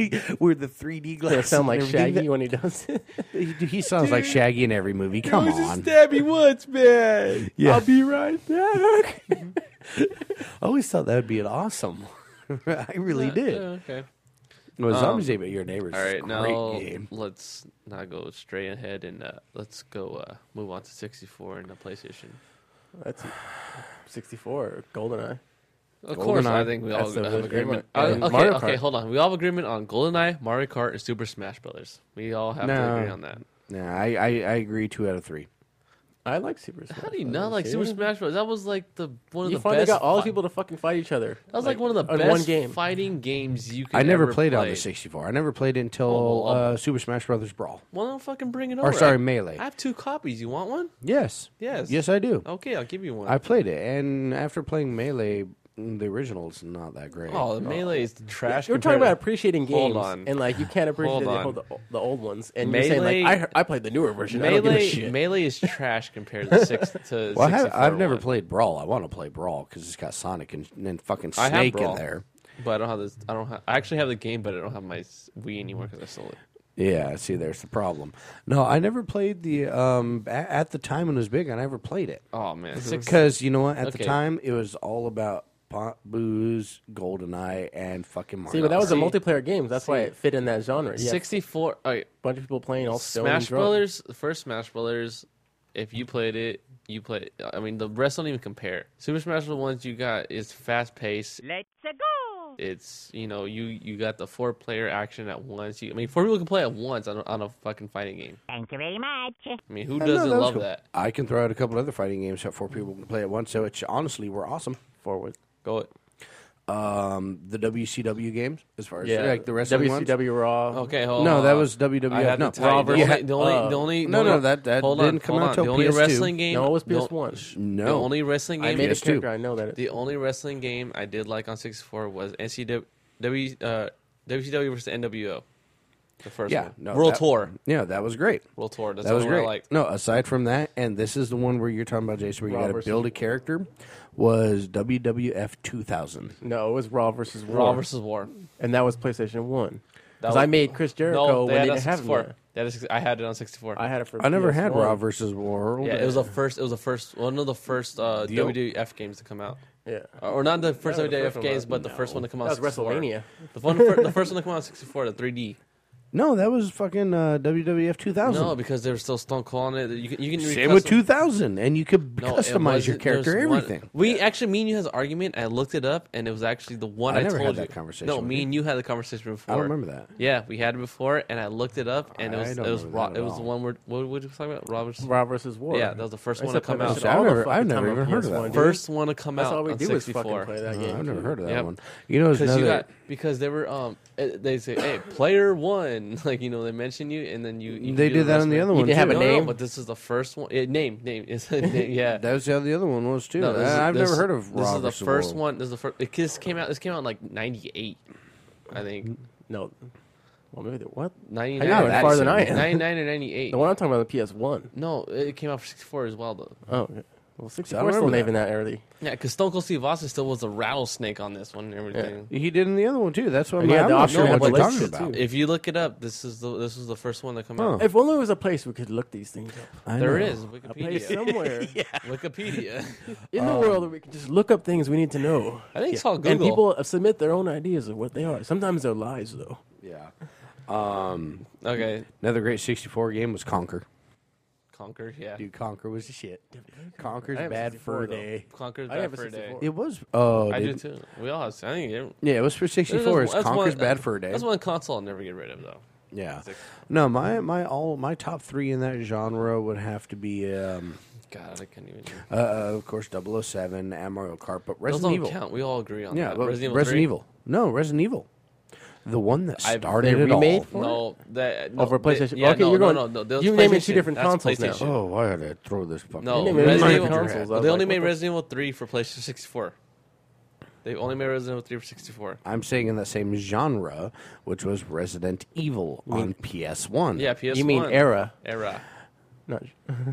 Where the three D Does glasses it sound like and everything Shaggy when he does it? that- he, he sounds like Shaggy in every movie. Come on. stab me once, man. Yeah. I'll be right back. I always thought that would be an awesome. I really did. Yeah, okay. Well, Um, Zombies Ate But Your Neighbors. All is a right, great now game. let's not go straight ahead and uh, let's go uh, move on to sixty-four and the PlayStation. That's sixty-four, GoldenEye. Of course, I GoldenEye. think we all That's the have really good agreement. one. Uh, And okay, Mario okay, Kart. hold on. We all have agreement on GoldenEye, Mario Kart, and Super Smash Brothers. We all have to No. agree on that. Nah, I, I, I agree two out of three. I like Super Smash. How do you Brothers, not like yeah. Super Smash Bros? That was like the one of You the finally best. got all the fi- people to fucking fight each other. That was like, one of the in best one game. fighting games you could. I never ever played on play. the sixty-four. I never played it until Oh, well, uh, Super Smash Brothers Brawl. Well, don't fucking bring it over. Or sorry, I, Melee. I have two copies. You want one? Yes. Yes. Yes, I do. Okay, I'll give you one. I played it, and after playing Melee, mm, the original's not that great. oh, the Melee is trash. You're talking compared about to- appreciating Hold games, on. and like you can't appreciate Hold the, on. old, the old ones. And you're saying Melee- like I, heard- I played the newer version. I don't give a Melee. shit. Melee is trash compared to six to. Well, I have, sixty-four I've never one. played Brawl. I want to play Brawl because it's got Sonic and, and fucking I have Snake in Brawl. there. But I don't have this. I don't have. I actually have the game, but I don't have my s- Wii anymore because I sold it. Yeah, see, there's the problem. No, I never played the. Um, a- at the time when it was big, I never played it Oh man, six. because you know what? At the Okay. time, it was all about pot, booze, GoldenEye, and fucking Mario. See, but that was a See- multiplayer game. That's why see. it fit in that genre. Yeah, sixty-four. Oh, yeah. bunch of people playing all stoned Smash and drunk. Brothers. The first Smash Brothers. If you played it, you played. I mean, the rest don't even compare. Super Smash Bros. Ones you got is fast paced. Let's go! It's you know you you got the four player action at once. You, I mean, four people can play at once on a, on a fucking fighting game. Thank you very much. I mean, who I know, doesn't that was love cool. that? I can throw out a couple other fighting games that four people can play at once, so which honestly were awesome. Forward. Go it. Um, the W C W games, as far as Yeah, like the wrestling W C W Raw. Okay, hold No, on. that was W W F. I had No, to tell you, Raw the versus- only, the only, uh, the only, no, the no, only- that- that hold on, didn't come hold out on. till The only P S two. wrestling game. No, it was P S the- one. No, The only wrestling I game. made a P S two. character. I know that. The only wrestling game I did like on sixty-four was N C W, W, uh, W C W versus N W O. The first yeah, one. no, World that- Tour. Yeah, that was great. World Tour. That's That was the only great. one I liked. No, aside from that, and this is the one where you're talking about, Jason, where you Raw got to versus- build a character, was W W F two thousand. No, it was Raw versus War. Raw versus War. and that was PlayStation One. That Because was- I made Chris Jericho No, they when had they it on didn't have him sixty-four. yet. That is, I had it on sixty-four. I had it for I never P S had one. Raw versus World. yeah, it was the first. It was the first one of the first uh, The- W W F games to come out, Yeah. or not the first Yeah, W the W F first one games, was- but the no. first one to come out. That on was sixty-four. WrestleMania. The one, the first one to come out on sixty-four, the three D. No, that was fucking uh, W W F two thousand. No, because they were still Stone Cold on it. You can, you can Same with recustom- two thousand, and you could No, it customize wasn't- your character, there's one- everything. we actually, me and you had an argument. I looked it up, and it was actually the one I I, never told had you. that conversation No, with me you. and you had the conversation before. I don't remember that. Yeah, we had it before, and I looked it up, and it I was don't it was remember raw, that it at was the all. one where what what did you talk about? Robert's. Raw versus War. Yeah, that was the first I one said to come play out. that See, shit I've all the never- fucking I've never time on even heard of P S one, that. dude. First one to come That's out all we on do is fucking sixty-four. play that Uh, game. I've never heard of that Yep. one. You know, it's Because you another. got because they were um it- they say hey player one like you know they mention you and then you, you They do did that on the wrestling. other You one didn't have too. a No, no, name? but this is the first one. Eh, name, name. It's a name, yeah. That's how the other one was too. No, this is- I- I've this- never heard of Raw This is the versus first World. one. This is the first. It this came out. This came out in like ninety-eight, I think. No. Well, maybe the, what? ninety-nine. How you went that farther than I soon. am. ninety-nine or ninety-eight. The one I'm talking about, the P S one. No, it came out for sixty-four as well though. Oh, okay. Well, So I sixty-four don't still remember not even that early. Yeah, because Stone Cold Steve Austin still was a rattlesnake on this one and everything. He did in the other one too. That's what And my, he had I'm the not option sure to what have you're the talking list about. too. If you look it up, this is the this was the first one to come Huh. out. If only there was a place we could look these things up. I There know. is A place Wikipedia. somewhere Wikipedia. in the world where we can just look up things we need to know. I think it's called Google. And people uh, submit their own ideas of what they are. Sometimes they're lies, though. Yeah. Um, Okay, another great sixty-four game was Conquer. Conquer. Yeah, Dude, Conquer was the shit. Conquer's I have bad sixty-four, for a though. day. Conquer's I bad have a for a day. sixty-four. It was. Oh, I do did- too. We all have. I think it, Yeah, it was for sixty-four. It's Conquer's bad for a day. That's one console I'll never get rid of though. Yeah. Six. No, my my all my top three in that genre would have to be, um, God, I can't even. uh, uh, of course, double oh seven and Mario Kart, but Those Resident don't Evil. count. We all agree on Yeah, that. but Resident Resident, Evil. Evil. No, Resident Evil. The one that I've- started they it remade all. for No, that no, Over they- PlayStation. Yeah, Okay, no, you're no, going. no, no. Those You naming two PlayStation. different That's consoles now. PlayStation. Oh, why did I throw this fucking? No, They made Resident two Evil. different consoles. I was They only like, made what the- Resident Evil three for PlayStation sixty-four. They only made Resident Evil three for sixty-four. I'm saying in that same genre, which was Resident Evil on P S one. Yeah, P S one. You mean era? Era. Not.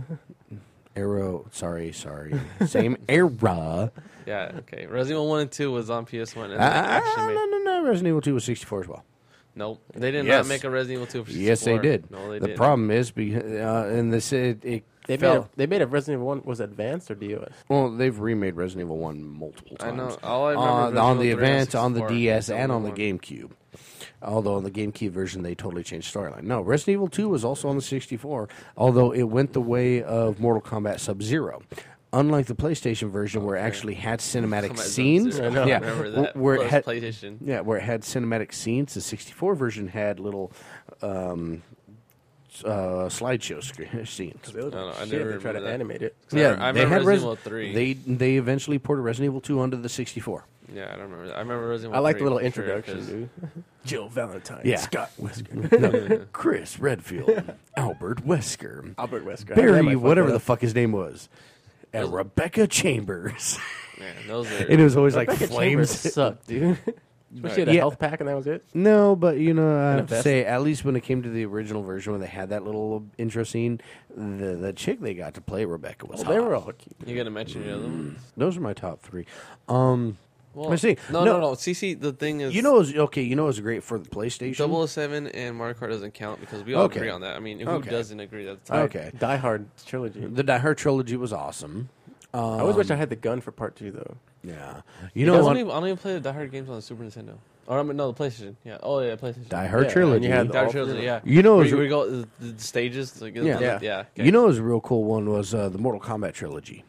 Arrow. Sorry, sorry. Same era. Yeah, okay. Resident Evil one and two was on P S one. And Uh, they actually no, made, no, no. Resident Evil two was sixty-four as well. Nope. They did Yes. not make a Resident Evil two for sixty-four. Yes, they did. No, they the didn't. problem is, because, uh, and this it, it They made, felt, a, they made a Resident Evil one. Was it Advanced or D O S? well, they've remade Resident Evil one multiple I times. know. All I remember Uh, Resident on the Evil three Advance, on the sixty-four. D S, That's and on only the one. GameCube. Although on the GameCube version, they totally changed storyline. No, Resident Evil two was also on the sixty-four, although it went the way of Mortal Kombat Sub-Zero. Unlike the PlayStation version, where it actually had cinematic Kombat scenes, Sub-Zero. I know. yeah, I remember that. where it Plus had PlayStation. yeah, where it had cinematic scenes. The sixty-four version had little um, uh, slideshow sc- scenes. They look No, no, like I shit. never They try to remember that. animate it. I- Yeah, I they remember had Resident Res- Evil three. They they eventually ported Resident Evil two onto the sixty-four. Yeah, I don't remember that. I remember Resident I Evil like the three little for sure, introduction, 'cause- dude. Jill Valentine. Yeah. Scott Wesker. No, Chris Redfield, Albert Wesker, Albert Wesker. I had Barry, my whatever fucked the up. fuck his name was, and Rebecca Chambers. Man, those are. And it was always like Rebecca Chambers flames. sucked, dude. She had a Yeah. health pack and that was it. No, but you know, I a have to vest? say, at least when it came to the original version, when they had that little intro scene, the the chick they got to play Rebecca was Oh, hot. they were all cute. You got to mention your other ones. Those are my top three. Um, Well, Let's see. No, No. no, no. C C, the thing is, you know, it was, okay, you know, it was great for the PlayStation. double oh seven and Mario Kart doesn't count because we all Okay. agree on that. I mean, who Okay. doesn't agree? That's Okay. Die Hard trilogy. The Die Hard trilogy was awesome. Um, I always wish I had the gun for part two, though. Yeah, you I know don't, what? even, I don't even play the Die Hard games on the Super Nintendo. Or I mean, no, the PlayStation. Yeah. Oh yeah, PlayStation. Die Hard Yeah, trilogy. and you had Die all Hard three of trilogy. them. Yeah. You know, we, it's- we go the, the stages. Like, Yeah. yeah. Yeah. Yeah. okay. You know, what was a real cool one was uh, the Mortal Kombat trilogy,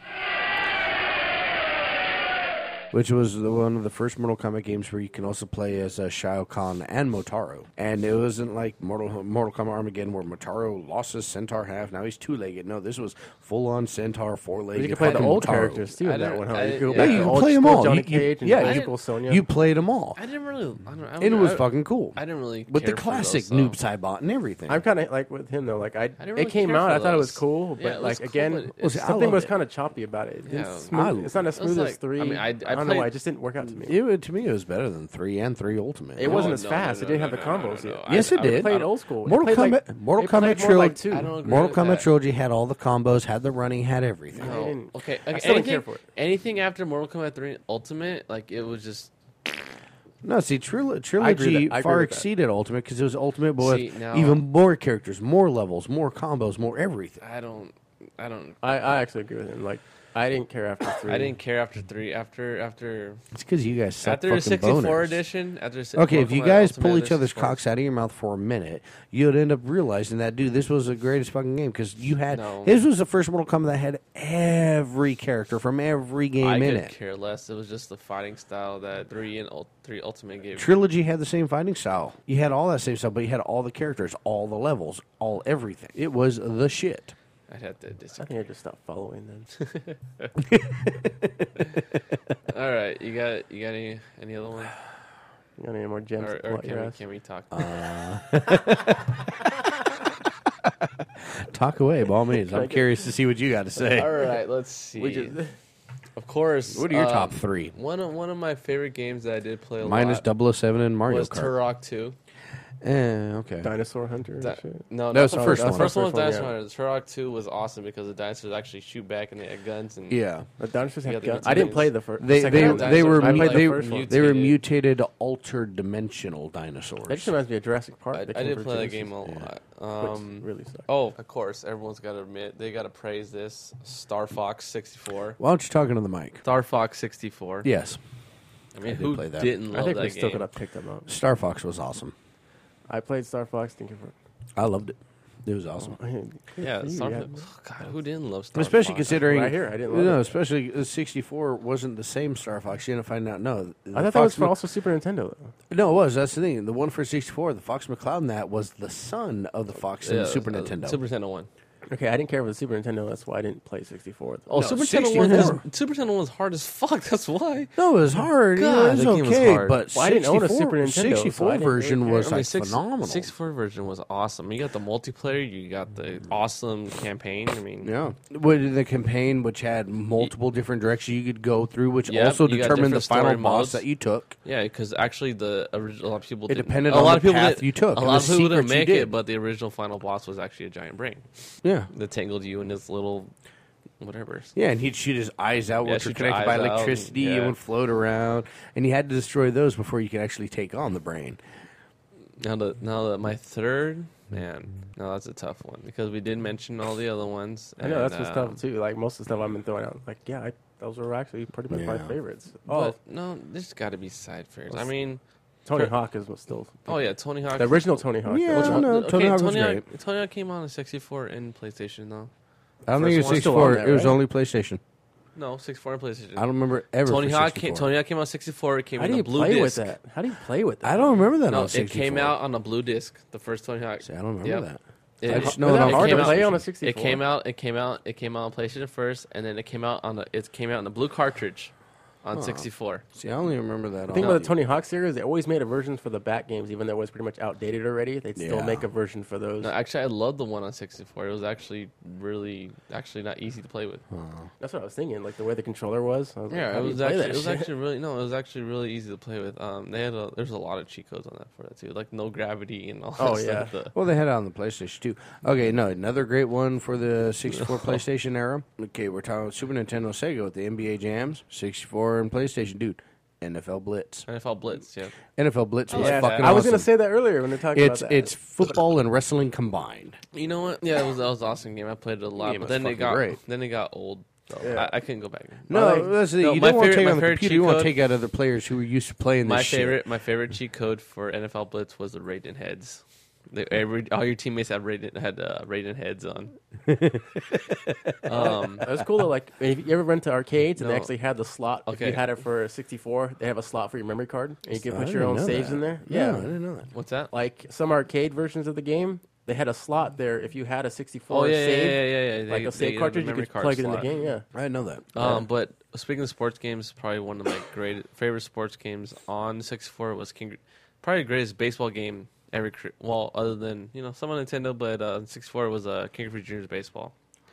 which was the, one of the first Mortal Kombat games where you can also play as uh, Shao Kahn and Motaro. And it wasn't like Mortal Mortal Kombat Armageddon where Motaro lost his centaur half. Now he's two-legged. No, this was full-on centaur, four-legged. You could play the fucking old Motaro. characters too I in that didn't- one. Huh? I You didn't- could go yeah, back Yeah, to you can old play them school all. Johnny You- you- Cage and yeah, magical you- Sonya. You played them all. I didn't really. I don't, I And it don't- was I- fucking cool. I didn't really. With the care for classic those, though. Noob Saibot and everything. I'm kind of like with him though. Like I, didn't really it came care out. for I thought it was those. cool, but Yeah, it was like cool, again, but Well, see, I something loved was it. kind of choppy about it. It didn't Yeah. smooth- I- it's not as it was smooth as like- three. I mean, I- I don't know played- why. It just didn't work out to me. It, to me, it was better than three and three Ultimate. It No, wasn't as no, fast. no, it didn't no, have the no, no, combos no, yet. no. Yes, I- it I- did. They played I- old school. They Mortal played Kombat, like- Mortal they played Kombat more trilogy. like two. I don't agree Mortal with Kombat that. trilogy had all the combos, had the running, had everything. I No. didn't- Okay. I okay. still didn't anything, care for it. anything after Mortal Kombat three Ultimate, like it was just. No, see, trilo- I agree trilogy that- I agree far with that. exceeded Ultimate because it was Ultimate, but See, with now- even more characters, more levels, more combos, more everything. I don't. I don't. I, I actually agree with him. Like I didn't care after three. I didn't care after three. After after It's because you guys suck after the fucking sixty-four boners. edition. After si- Okay, if Mortal you Kombat guys Ultimate pull after each other's sixty-four. cocks out of your mouth for a minute, you'd end up realizing that, dude, this was the greatest fucking game because you had. No. This was the first Mortal Kombat that had every character from every game I in could it. care less. It was just the fighting style that three and ul- three Ultimate gave. Trilogy had the same fighting style. You had all that same stuff, but you had all the characters, all the levels, all everything. It was the shit. I'd have to I disagree. think I just stopped following then. All right, you got you got any any other one? You got any more gems Or, to or pull out can your we ass? can we talk? Talk away, by all means. I'm Like it. curious to see what you got to say. All right, let's see. We just, Of course. What are your um, top three? One of one of my favorite games that I did play a Mine is lot double oh seven and Mario was Kart. Turok two. Eh, okay. Dinosaur Hunter. and That- shit. no, That was not the first The one. first one was First one, Dinosaur yeah. Hunter. Turok two was awesome because the dinosaurs actually shoot back and they had guns and Yeah. The dinosaurs Yeah, have the guns. good I didn't things. play the first. They the they second one. they were I mu- played they, the first one. they were Mutated. mutated altered dimensional dinosaurs. That just reminds me of Jurassic Park. I, that I came did for play that Genesis, game a lot. which Um, really sucked. oh, of course, everyone's got to admit they got to praise this Star Fox sixty-four. Why don't you talking to the mic? Star Fox sixty-four. Yes. I mean, I did who play that. didn't I love think that we game? still could have picked them up. Star Fox was awesome. I played Star Fox. Thinking for I loved it. It was awesome. Yeah, you, Star yeah. Fox. Oh, God, who didn't love Star Especially Fox? considering, Right here, I didn't love no, it. especially uh, sixty-four wasn't the same Star Fox. You didn't find out. No, the I thought that Fox was for Mc- also Super Nintendo. Though. No, it was. That's the thing. The one for sixty-four, the Fox McCloud, in that was the son of the Fox in Yeah, the Super uh, Nintendo. Super Nintendo one. Okay, I didn't care for the Super Nintendo. That's why I didn't play sixty-four. though. Oh, No, Super Nintendo one. sixty-four. is- Super Nintendo one was hard as fuck. That's why. No, it was hard. you know, God, it was that game was okay, hard. but Well, I didn't own a sixty-four Super Nintendo, so I sixty-four didn't version really was I mean, like six, phenomenal. sixty-four version was awesome. You got the multiplayer. You got the awesome campaign. I mean, Yeah, with the campaign, which had multiple different directions you could go through, which Yep, also you got determined the different final story boss modes. that you took. Yeah, because actually the original, a lot of people It didn't- depended a on lot the of people path did- you took A and lot the of people didn't secrets you make did. it, but the original final boss was actually a giant brain Yeah, that tangled you in this little whatever. yeah, and he'd shoot his eyes out, Yeah, which were shoot your connected by eyes out, electricity, and yeah. would float around, and you had to destroy those before you could actually take on the brain. Now the now the, my third man. No, that's a tough one because we did mention all the other ones. I know that's and, what's uh, tough too. Like most of the stuff I've been throwing out, like yeah, I, those were actually pretty much my Yeah. favorites. Oh Oh, no, there's got to be side favorites. I Let's- mean, Tony for- Hawk is still. oh yeah, Tony Hawk. the original Tony Hawk. Yeah, the I original- know. Okay, Tony Hawk was Tony Hawk, great. Tony Hawk came on a sixty-four and PlayStation though. I don't First think it was one's still on sixty-four. there, It was right? only PlayStation. No, sixty-four and PlayStation. I don't remember ever. Tony for Hawk. sixty-four. Came, Tony Hawk came on sixty-four. It came How in do a you blue play disc. with that? How do you play with that? I don't remember that No, on it sixty-four. came out on a blue disc. The first Tony Hawk. See, I don't remember Yep. that. It, I just it- know Was it that on hard to came out- play on a It sixty-four? came out. It came out. It came out on PlayStation first, and then it came out on the. It came out in the blue cartridge, on sixty-four. See, I only remember that. The thing on about the Tony Hawk series, they always made a version for the Bat games, even though it was pretty much outdated already. They'd still Yeah. make a version for those. No, actually, I loved the one on sixty-four. It was actually really, actually not easy to play with. That's what I was thinking. Like the way the controller was. I was like, Yeah, how it do you was play actually that it was shit? actually really no, it was actually really easy to play with. Um, they had a there's a lot of cheat codes on that for that too, like no gravity and all. Oh, that yeah. stuff. The- Well, they had it on the PlayStation too. Okay, no, another great one for the sixty-four PlayStation era. Okay, we're talking Super Nintendo, Sega with the N B A Jams, sixty-four and PlayStation, dude. N F L Blitz. N F L Blitz, yeah. N F L Blitz was Yeah, fucking I was awesome. gonna say that earlier when they're talking it's about that. it's football and wrestling combined. You know what? Yeah, it was that was an awesome game. I played it a lot, Game but was then it fucking got great. then it got old. So Yeah. I, I couldn't go back. No, I like- that's the, no, you my don't want to favorite- take my on the favorite computer. cheat You want to code- take out other players who are used to playing this My shit. favorite my favorite cheat code for N F L Blitz was the Raiden heads. They, every all your teammates had Raiden had uh, Raiden heads on. um, That was cool. Though, like, if you ever went to arcades and they No. actually had the slot. If Okay. you had it for a sixty-four, they have a slot for your memory card, and you can I put didn't your own know saves that. in there. No, Yeah, I didn't know that. what's that? like some arcade versions of the game, they had a slot there. If you had a sixty-four Oh yeah, yeah, save, yeah, yeah, yeah. like They- a they save had the cartridge, you memory could card plug it in the slot. game. Yeah, I didn't know that. Um, but speaking of sports games, probably one of my great favorite sports games on sixty-four was King. Probably the greatest baseball game ever. cre- Well, other than you know some on Nintendo, but uh, sixty-four was uh, King Griffey Junior's baseball.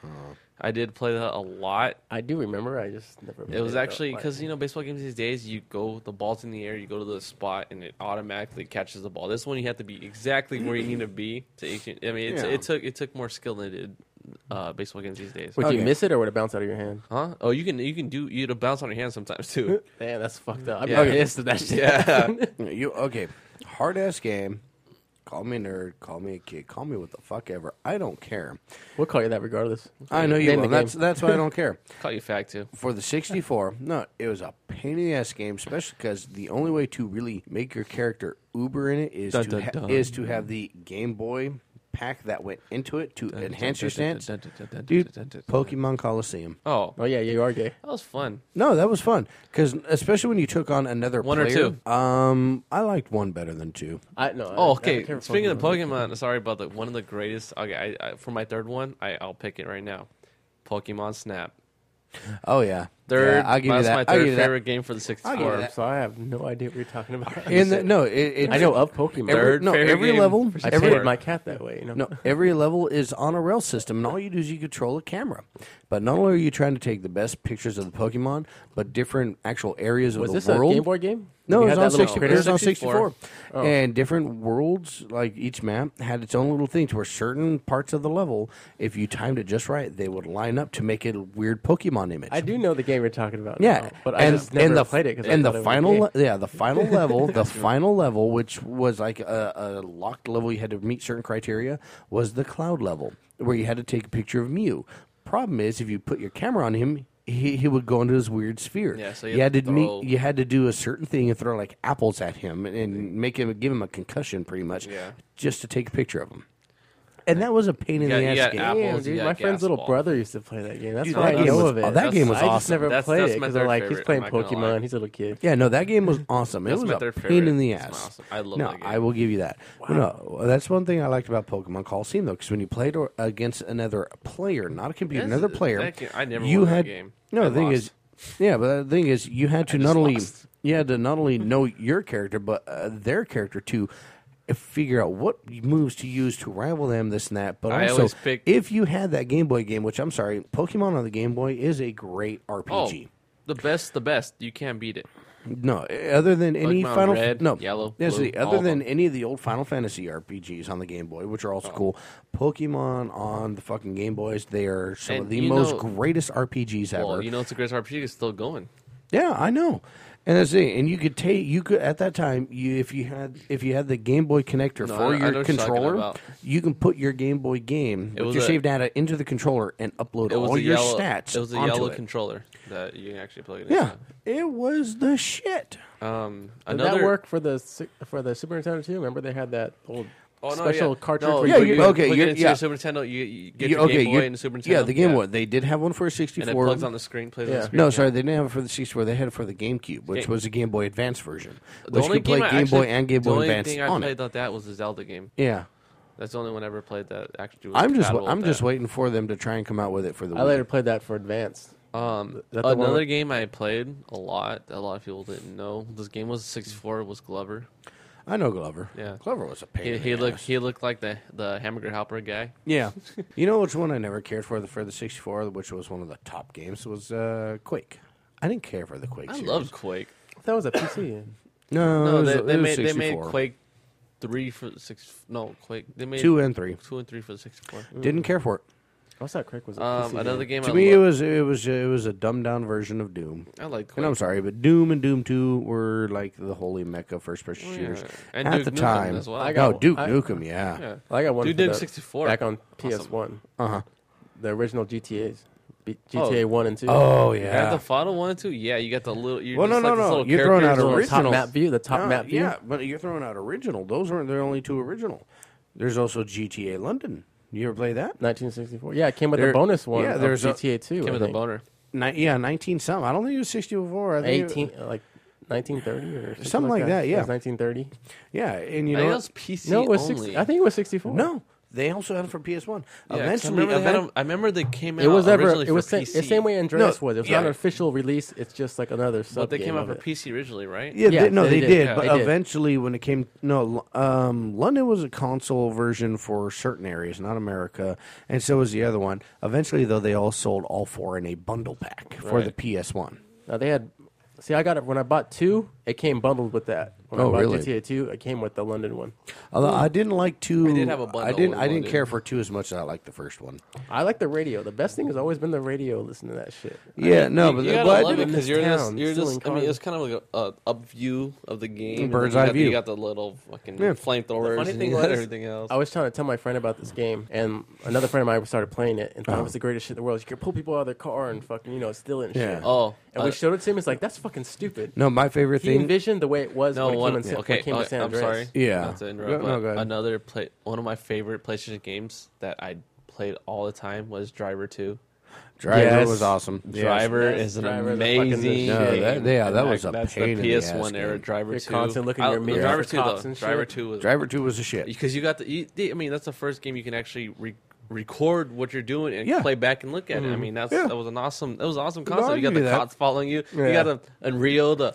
I did play that a lot. I do remember. I just never. It was played actually though. because you know baseball games these days, you go the ball's in the air, you go to the spot, and it automatically catches the ball. This one you have to be exactly where you need to be to. I mean, it's, Yeah. it took it took more skill than it did uh, baseball games these days. Would Okay. you miss it or would it bounce out of your hand? Huh? Oh, you can you can do you to bounce on your hand sometimes too. Man, that's fucked up. I'd be Yeah. pissed at that shit. Yeah. You okay? Hard ass game. Call me a nerd. Call me a kid. Call me what the fuck ever. I don't care. We'll call you that regardless. I know you Name will. the That's game. that's why I don't care. Call you fag too. For the sixty-four, no, it was a pain in the ass game, especially because the only way to really make your character uber in it is Dun, to dun, ha- dun. is to have the Game Boy pack that went into it to enhance your stance. Dude, Pokemon Coliseum. Oh, Oh yeah, you are gay. that was fun. No, that was fun because especially when you took on another One or player. two? Um, I liked one better than two. I no. Oh, I- I okay. don't care for Speaking of Pokemon, sorry about the one of the greatest. Okay, I, I, for my third one, I, I'll pick it right now. Pokemon Snap. Oh yeah, Third. Yeah, I'll give you that's that. my I'll give third you that. favorite game for the give you sixty-four. that. So I have no idea what you're talking about. In the, no, it, it, I know of Pokemon. Every, Third no, favorite every game level, for I every, painted my cat that way. You know. no, every level is on a rail system, and all you do is you control a camera. But not only are you trying to take the best pictures of the Pokemon, but different actual areas of Was the this world. a Game Boy game? No, You it was had on that little sixty. It critter? was on sixty-four. sixty-four, and different worlds, like each map, had its own little thing to where certain parts of the level, if you timed it just right, they would line up to make it a weird Pokemon image. I do know the game you're talking about. Yeah, now, but I and, just never and the, played it because and I the thought it final, was le- gay. yeah, the final level, the final level, which was like a, a locked level, you had to meet certain criteria, was the cloud level, where you had to take a picture of Mew. Problem is, if you put your camera on him, he, he would go into his weird sphere. Yeah, so you you have had to to meet, throw- you had to do a certain thing and throw like apples at him and, and make him give him a concussion, pretty much, Yeah. just to take a picture of him. And that was a pain in You the got- you ass got game. apples, Damn, you dude, got my friend's gas little ball. brother used to play that game. That's Dude, why that I game know was- of it. oh, that game was I just awesome. never That's- played that's it my because they're third like, he's favorite, playing I'm not gonna Pokemon. lie. He's a little kid. Yeah, no, that game was awesome. That's it was my a third pain in favorite. the It's ass. awesome. I love no, that game. I will give you that. No, that's one thing I liked about Pokemon Coliseum, though, because when you played or- against another player, not a computer, That's- another player, that game- I never you won that had game. no. I The thing lost. is, yeah, but the thing is, you had to I not just only lost. you had to not only know your character, but uh, their character to figure out what moves to use to rival them, this and that. But I also, always pick- if you had that Game Boy game, which I'm sorry, Pokemon on the Game Boy is a great R P Oh, G. the best, the best. You can't beat it. No, other than any Pokemon Final Red, no Yellow, yeah, Blue, see, all other of than them. any of the old Final Fantasy R P Gs on the Game Boy, which are also cool. Pokemon on the fucking Game Boys, they are some And of the you most know- greatest R P Gs ever. Well, you know it's the greatest R P G. It's still going. Yeah, I know. And that's it. And you could take you could at that time you if you had if you had the Game Boy connector No, for I- I know your what you're talking controller, about. you can put your Game Boy game It with was your a- saved data into the controller and upload It was all a your yellow. stats. It was a onto yellow it. controller that you can actually plug it Yeah, it was the shit. in. Um, Did another that work for the si- for the Super Nintendo too? Remember they had that old Oh, no, special yeah. cartridge. No, where Yeah, you you- could- okay, Plug you're- it into yeah. your Super Nintendo. You, you get You- your okay, Game Boy you're- and the Super Nintendo. Yeah, the Game yeah. Boy. They did have one for a sixty-four. And it plugs on the screen. Plays on Yeah. the screen. No, yeah. sorry, they didn't have it for the sixty-four. They had it for the GameCube, which Game- was a Game Boy Advance version, The which only could play game I Game actually, Boy and Game the Boy only Advance thing I on played it. that that was the Zelda game. Yeah, That's the only one I ever played that actually. Was I'm just compatible I'm with just that. waiting for them to try and come out with it for the. I Wii. later played that for Advance. Um, Is that the one another with- game I played a lot. that A lot of people didn't know this game was sixty-four. Was Glover? I know Glover. Yeah. Glover was a pain. He, in he the looked ass. he looked like the the hamburger helper guy. Yeah. You know which one I never cared for the for the sixty-four, which was one of the top games, was uh, Quake. I didn't care for the Quake I series. loved Quake. That was a P C. No, No, it was, they, it they was made they made sixty-four. Quake three for the six. No, Quake. They made two and three. two and three for the sixty-four. Didn't care for it. I thought Craig was a Um, P C. another game. game To I me, it lo- was it was it was a dumbed down version of Doom. I like Quake. And I'm sorry, but Doom and Doom Two were like the holy mecca first person Oh, yeah. shooters And at Duke the Nukem time. as well. I Oh, got- Duke I- Nukem, yeah. Yeah. I got one Dude for did the- sixty-four. back on P S one. Uh huh. The original G T As, B- Oh. G T A one and two. Oh You yeah. had the final one and two. Yeah, you got the little. You're Well, just no, like no, this no. little You're throwing out characters. The top originals. map view. The top No, map view. Yeah, but you're throwing out original. Those weren't the only two original. There's also G T A London. You ever play that? nineteen sixty-four. Yeah, it came with There- the bonus one. yeah, Yeah, there's a- G T A two. Came I with a think. boner. Ni- yeah, nineteen something. I don't think it was sixty-four. I think it- eighteen, like nineteen thirty or something, Something like that, yeah. It was nineteen thirty. yeah, and you I know think it what? was P C No, it was only. sixty. I think it was sixty-four. No, they also had it for P S one. Yeah, 'cause I Eventually, remember, they had event- them- I remember they came out. It was never. originally It was for sa- P C. the same way Andreas No, was. It was yeah. not an official release. It's just like another sub. But they came out of for it. P C originally, right? Yeah, Yeah, they, no, they they, did. did. Yeah, but they did. eventually, when it came, no, um, London was a console version for certain areas, not America, and so was the other one. Eventually, though, they all sold all four in a bundle pack for Right. the P S one. Now they had. See, I got it when I bought two. It came bundled with that. When Oh, I bought really? G T A two, it came with the London one. Although I didn't like two. I did have a bundle I didn't. with I didn't London. care for two as much as I liked the first one. I like the radio. The best thing has always been the radio. Listen to that shit. Yeah, no, you, but you the- gotta but I love it didn't- because you're town, just, you're stealing just. I mean, cars. it's kind of like a, a up view of the game. and Bird's then you eye got, view. You got the little fucking Yeah. flamethrowers. funny and thing you got was, everything else. I was trying to tell my friend about this game, and another friend of mine started playing it and thought Oh. it was the greatest shit in the world. You could pull people out of their car and fucking, you know, steal it and Yeah. shit. oh, And uh, we showed it to him. It's like, that's fucking stupid. No, my favorite He thing. envisioned the way it was no when it one. came, in, San- when Okay, it came uh, to San I'm Andreas. sorry. Yeah. Not to interrupt, Go- but no, go ahead. another play. One of my favorite PlayStation games that I played all the time was Driver Two. Driver Yes. was awesome. Yes. Driver Yes, is an Driver, the fucking amazing. No, game. that- yeah, And that was a that's pain the in P the S ass one era. game. Driver You're Two. constantly looking in I- your the mirror Driver for Two cops though. and Driver shit. Two was Driver two was a shit. because you got the. You, I mean, that's the first game you can actually re- record what you're doing and Yeah. play back and look at it. I mean, that's Yeah. that was an awesome. That was an awesome No, concept. I'll You got give the you that. cops following you. You Yeah. got the Unreal, the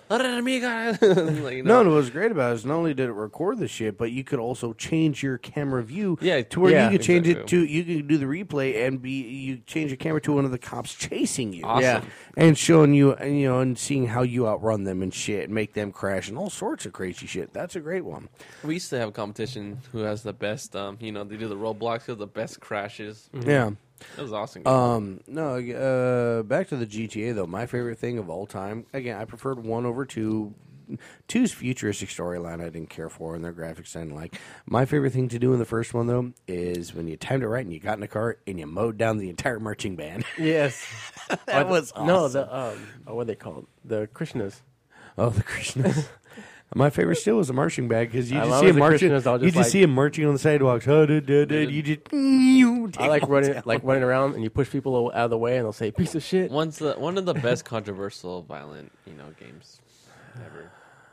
like, you No, know. and what was great about it is not only did it record the shit, but you could also change your camera view Yeah, to where yeah, you could change it exactly. to, you could do the replay and be, you change your camera to one of the cops chasing you. Awesome. Yeah. And showing you, and, you know, and seeing how you outrun them and shit, and make them crash and all sorts of crazy shit. That's a great one. We used to have a competition who has the best. Um, you know, they do the roadblocks, who has the best crashes. Yeah. It was awesome. Um, no, uh, back to the G T A though. My favorite thing of all time. Again, I preferred one over two. Two's futuristic storyline I didn't care for, and their graphics I didn't like. My favorite thing to do in the first one though is when you timed it right and you got in a car and you mowed down the entire marching band. Yes. That was No, the, um, oh, what are they called? The Krishnas. Oh, the Krishnas. My favorite still was the marching band because you I just love see him the marching. Krishnas, I'll You just just like- see him marching on the sidewalks. Oh, da, da, da, you just. I like running, like running around, and you push people out of the way, and they'll say "piece of shit." One's the one of the best controversial violent, you know, games ever.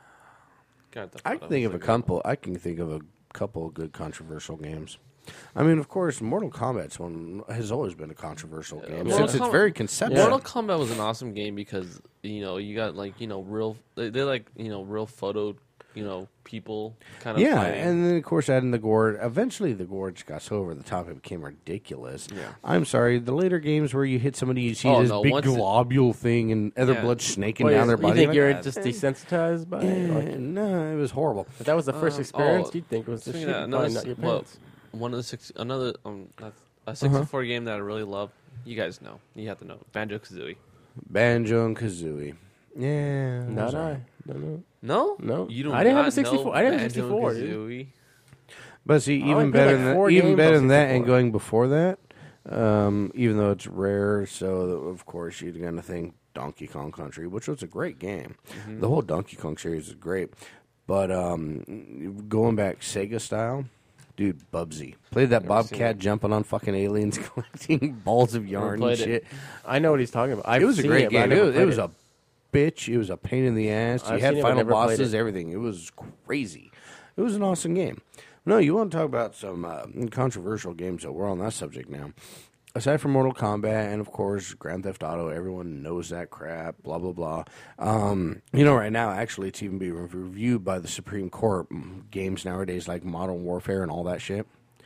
God, the I photo can think was of a so good. couple. I can think of a couple of good controversial games. I mean, of course, Mortal Kombat's one has always been a controversial game Mortal since it's Kombat- very conceptual. Mortal Kombat was an awesome game because you know you got like you know real they they're like you know real photo you know people kind of Yeah, fighting. and then of course adding the gore. Eventually, the gore just got so over the top; it became ridiculous. Yeah. I'm sorry. The later games where you hit somebody, you see Oh, this no, big once it- globule thing and other Yeah. blood snaking Well, down their you body. think like, you're "Ah, just eh, desensitized by it? eh, Like, no, it was horrible. if that was the first Um, experience, oh, you'd think it was the shit. Speaking of that, Probably another not your s- well, parents. one of the six another um not- Uh-huh. a sixty-four game that I really love. You guys know. You have to know Banjo Kazooie. Banjo and Kazooie. Yeah. Not sorry. I. No, no. No, No. You don't. I didn't have a not sixty-four. know I didn't have a Banjo sixty-four, dude. Kazooie? But see, I only even played, better like, than that, four even games better on than that, and sixty-four. going before that, um, even though it's rare, so that, of course you're gonna think Donkey Kong Country, which was a great game. Mm-hmm. The whole Donkey Kong series is great, but um, going back Sega style. Dude, Bubsy. Played that Never seen Bobcat it. jumping on fucking aliens, collecting balls of yarn and played it. shit. I know what he's talking about. I've It was a seen great it, but I game. It never was, it played was a bitch. It was a pain in the ass. You I've had seen it, but final never played bosses, it. everything. It was crazy. It was an awesome game. No, you want to talk about some uh, controversial games, though. We're on that subject now. Aside from Mortal Kombat and, of course, Grand Theft Auto, everyone knows that crap, blah, blah, blah. Um, you know, right now, actually, it's even being reviewed by the Supreme Court. Games nowadays like Modern Warfare and all that shit.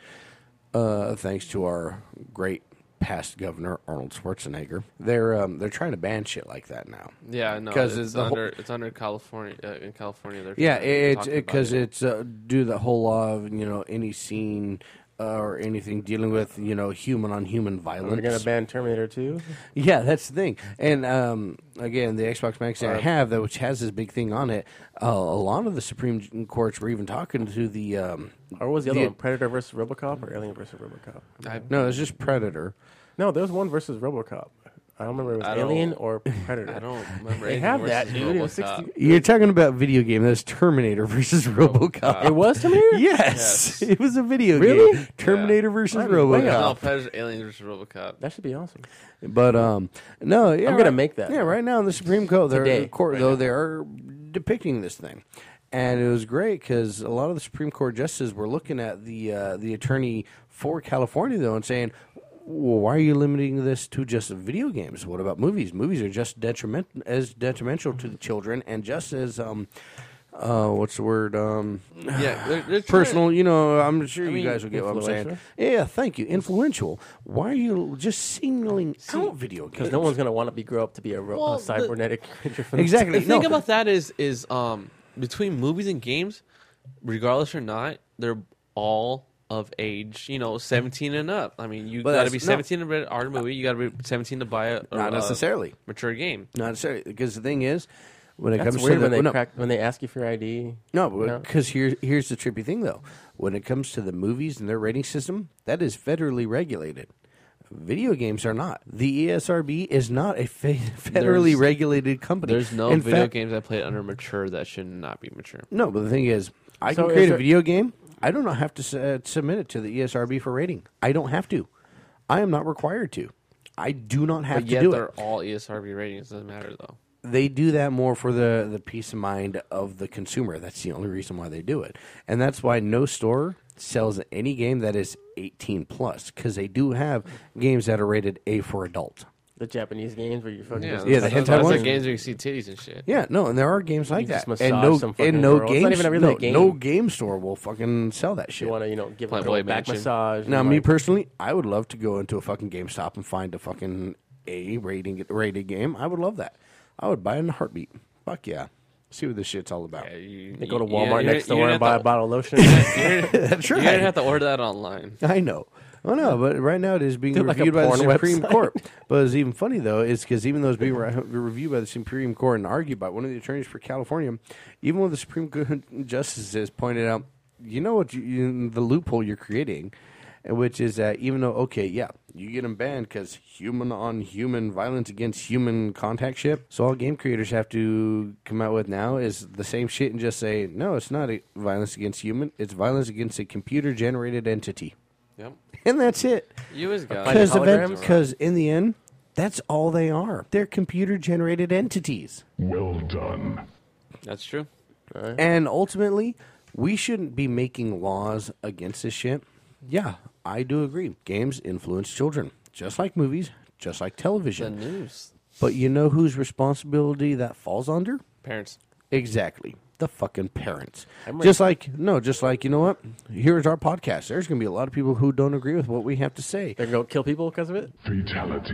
Uh, thanks to our great past governor, Arnold Schwarzenegger. They're um, they're trying to ban shit like that now. Yeah, no, 'Cause it's it's the whole- under it's under California. Uh, in California, they're Yeah, talking it's about because it. it's uh, due to the whole law of, you know, any scene uh, or anything dealing with, you know, human on human violence. We're going to ban Terminator two? Yeah, that's the thing. And um, again, the Xbox magazine I Or- have, that which has this big thing on it, uh, a lot of the Supreme Courts were even talking to the. Um, Or what was the other the- one? Predator versus RoboCop or Alien versus RoboCop? I- No, it's just Predator. No, there was one versus RoboCop. I don't remember if it I was don't- Alien or Predator. I don't remember. They anything have worse that, than dude. It was RoboCop. sixty You're talking about video game. That's Terminator versus RoboCop. It was Terminator? Yes, Yes. it was a video Really? game. Terminator versus I'm way RoboCop. off. No, Predator, Aliens versus RoboCop. That should be awesome. But um, no, yeah, I'm gonna right- make that. Yeah, right now in the Supreme Court, they're Today. court Right though now. they are depicting this thing, and it was great because a lot of the Supreme Court justices were looking at the uh, the attorney for California though and saying, well, why are you limiting this to just video games? What about movies? Movies are just detriment as detrimental to the children and just as um, uh, what's the word? Um, Yeah, they're, they're trying- personal. You know, I'm sure I you mean, guys will get what I'm saying. influential? Yeah, thank you. Influential. Why are you just singling out video games? Because no one's going to want to be grow up to be a, ro- Well, a the- cybernetic creature. from Exactly. The thing No. about that is, is um, between movies and games, regardless or not, they're all of age. You know, seventeen and up. I mean, you But got to that's- be no. seventeen to rent art a movie. You got to be seventeen to buy a, a Not a necessarily. mature game. Not necessarily. Because the thing is, when it That's comes weird to the, when they no, crack, when they ask you for your I D. no, No. because here, here's the trippy thing though. When it comes to the movies and their rating system, that is federally regulated. Video games are not. The E S R B is not a fe- federally There's- regulated company. There's no In video fact- games I played under mature that should not be mature. No, but the thing is, I So can is create a there- video game. I do not have to s- uh, submit it to the E S R B for rating. I don't have to. I am not required to. I do not have But to yet do they're it. all E S R B ratings. Doesn't matter though. They do that more for the, the peace of mind of the consumer. That's the only reason why they do it. And that's why no store sells any game that is eighteen plus, because they do have games that are rated A for adult. The Japanese games where you fucking Yeah, just, Yeah, the those, hentai those ones? are games where you see titties and shit. Yeah, no, and there are games like You just that. massage And no, some fucking and no girl. It's games, not even really no, a game. no game store will fucking sell that shit. you want to, you know, give a Playboy girl a back Mansion. massage. Now, and, me like, personally, I would love to go into a fucking GameStop and find a fucking A rating rated game. I would love that. I would buy it in a heartbeat. Fuck yeah. See what this shit's all about. Yeah, you, they go to you- Walmart you're- next you're door gonna and buy have a to- bottle of lotion. You're, That's you're right. gonna have to order that online. I know. Oh no, but right now it is being Dude, like a reviewed by the porn Supreme website. Court. But it's even funny though, is because even though it's being re- reviewed by the Supreme Court and argued by one of the attorneys for California, even when the Supreme Court justices pointed out, you know what, you, you, the loophole you're creating, which is that even though okay, yeah, you get them banned because human on human violence against human contact ship. So all game creators have to come out with now is the same shit and just say no, it's not a violence against human, it's violence against a computer generated entity. Yep. And that's it. You always got Like Because holograms? because in the end, that's all they are. They're computer generated entities. Well done. That's true. And ultimately, we shouldn't be making laws against this shit. Yeah, I do agree. Games influence children, just like movies, just like The television. news. But you know whose responsibility that falls under? Parents. Exactly. The fucking parents. I'm Just like, no, just like, you know what? Here's our podcast. There's going to be a lot of people who don't agree with what we have to say. They're going to kill people because of it? Fatality.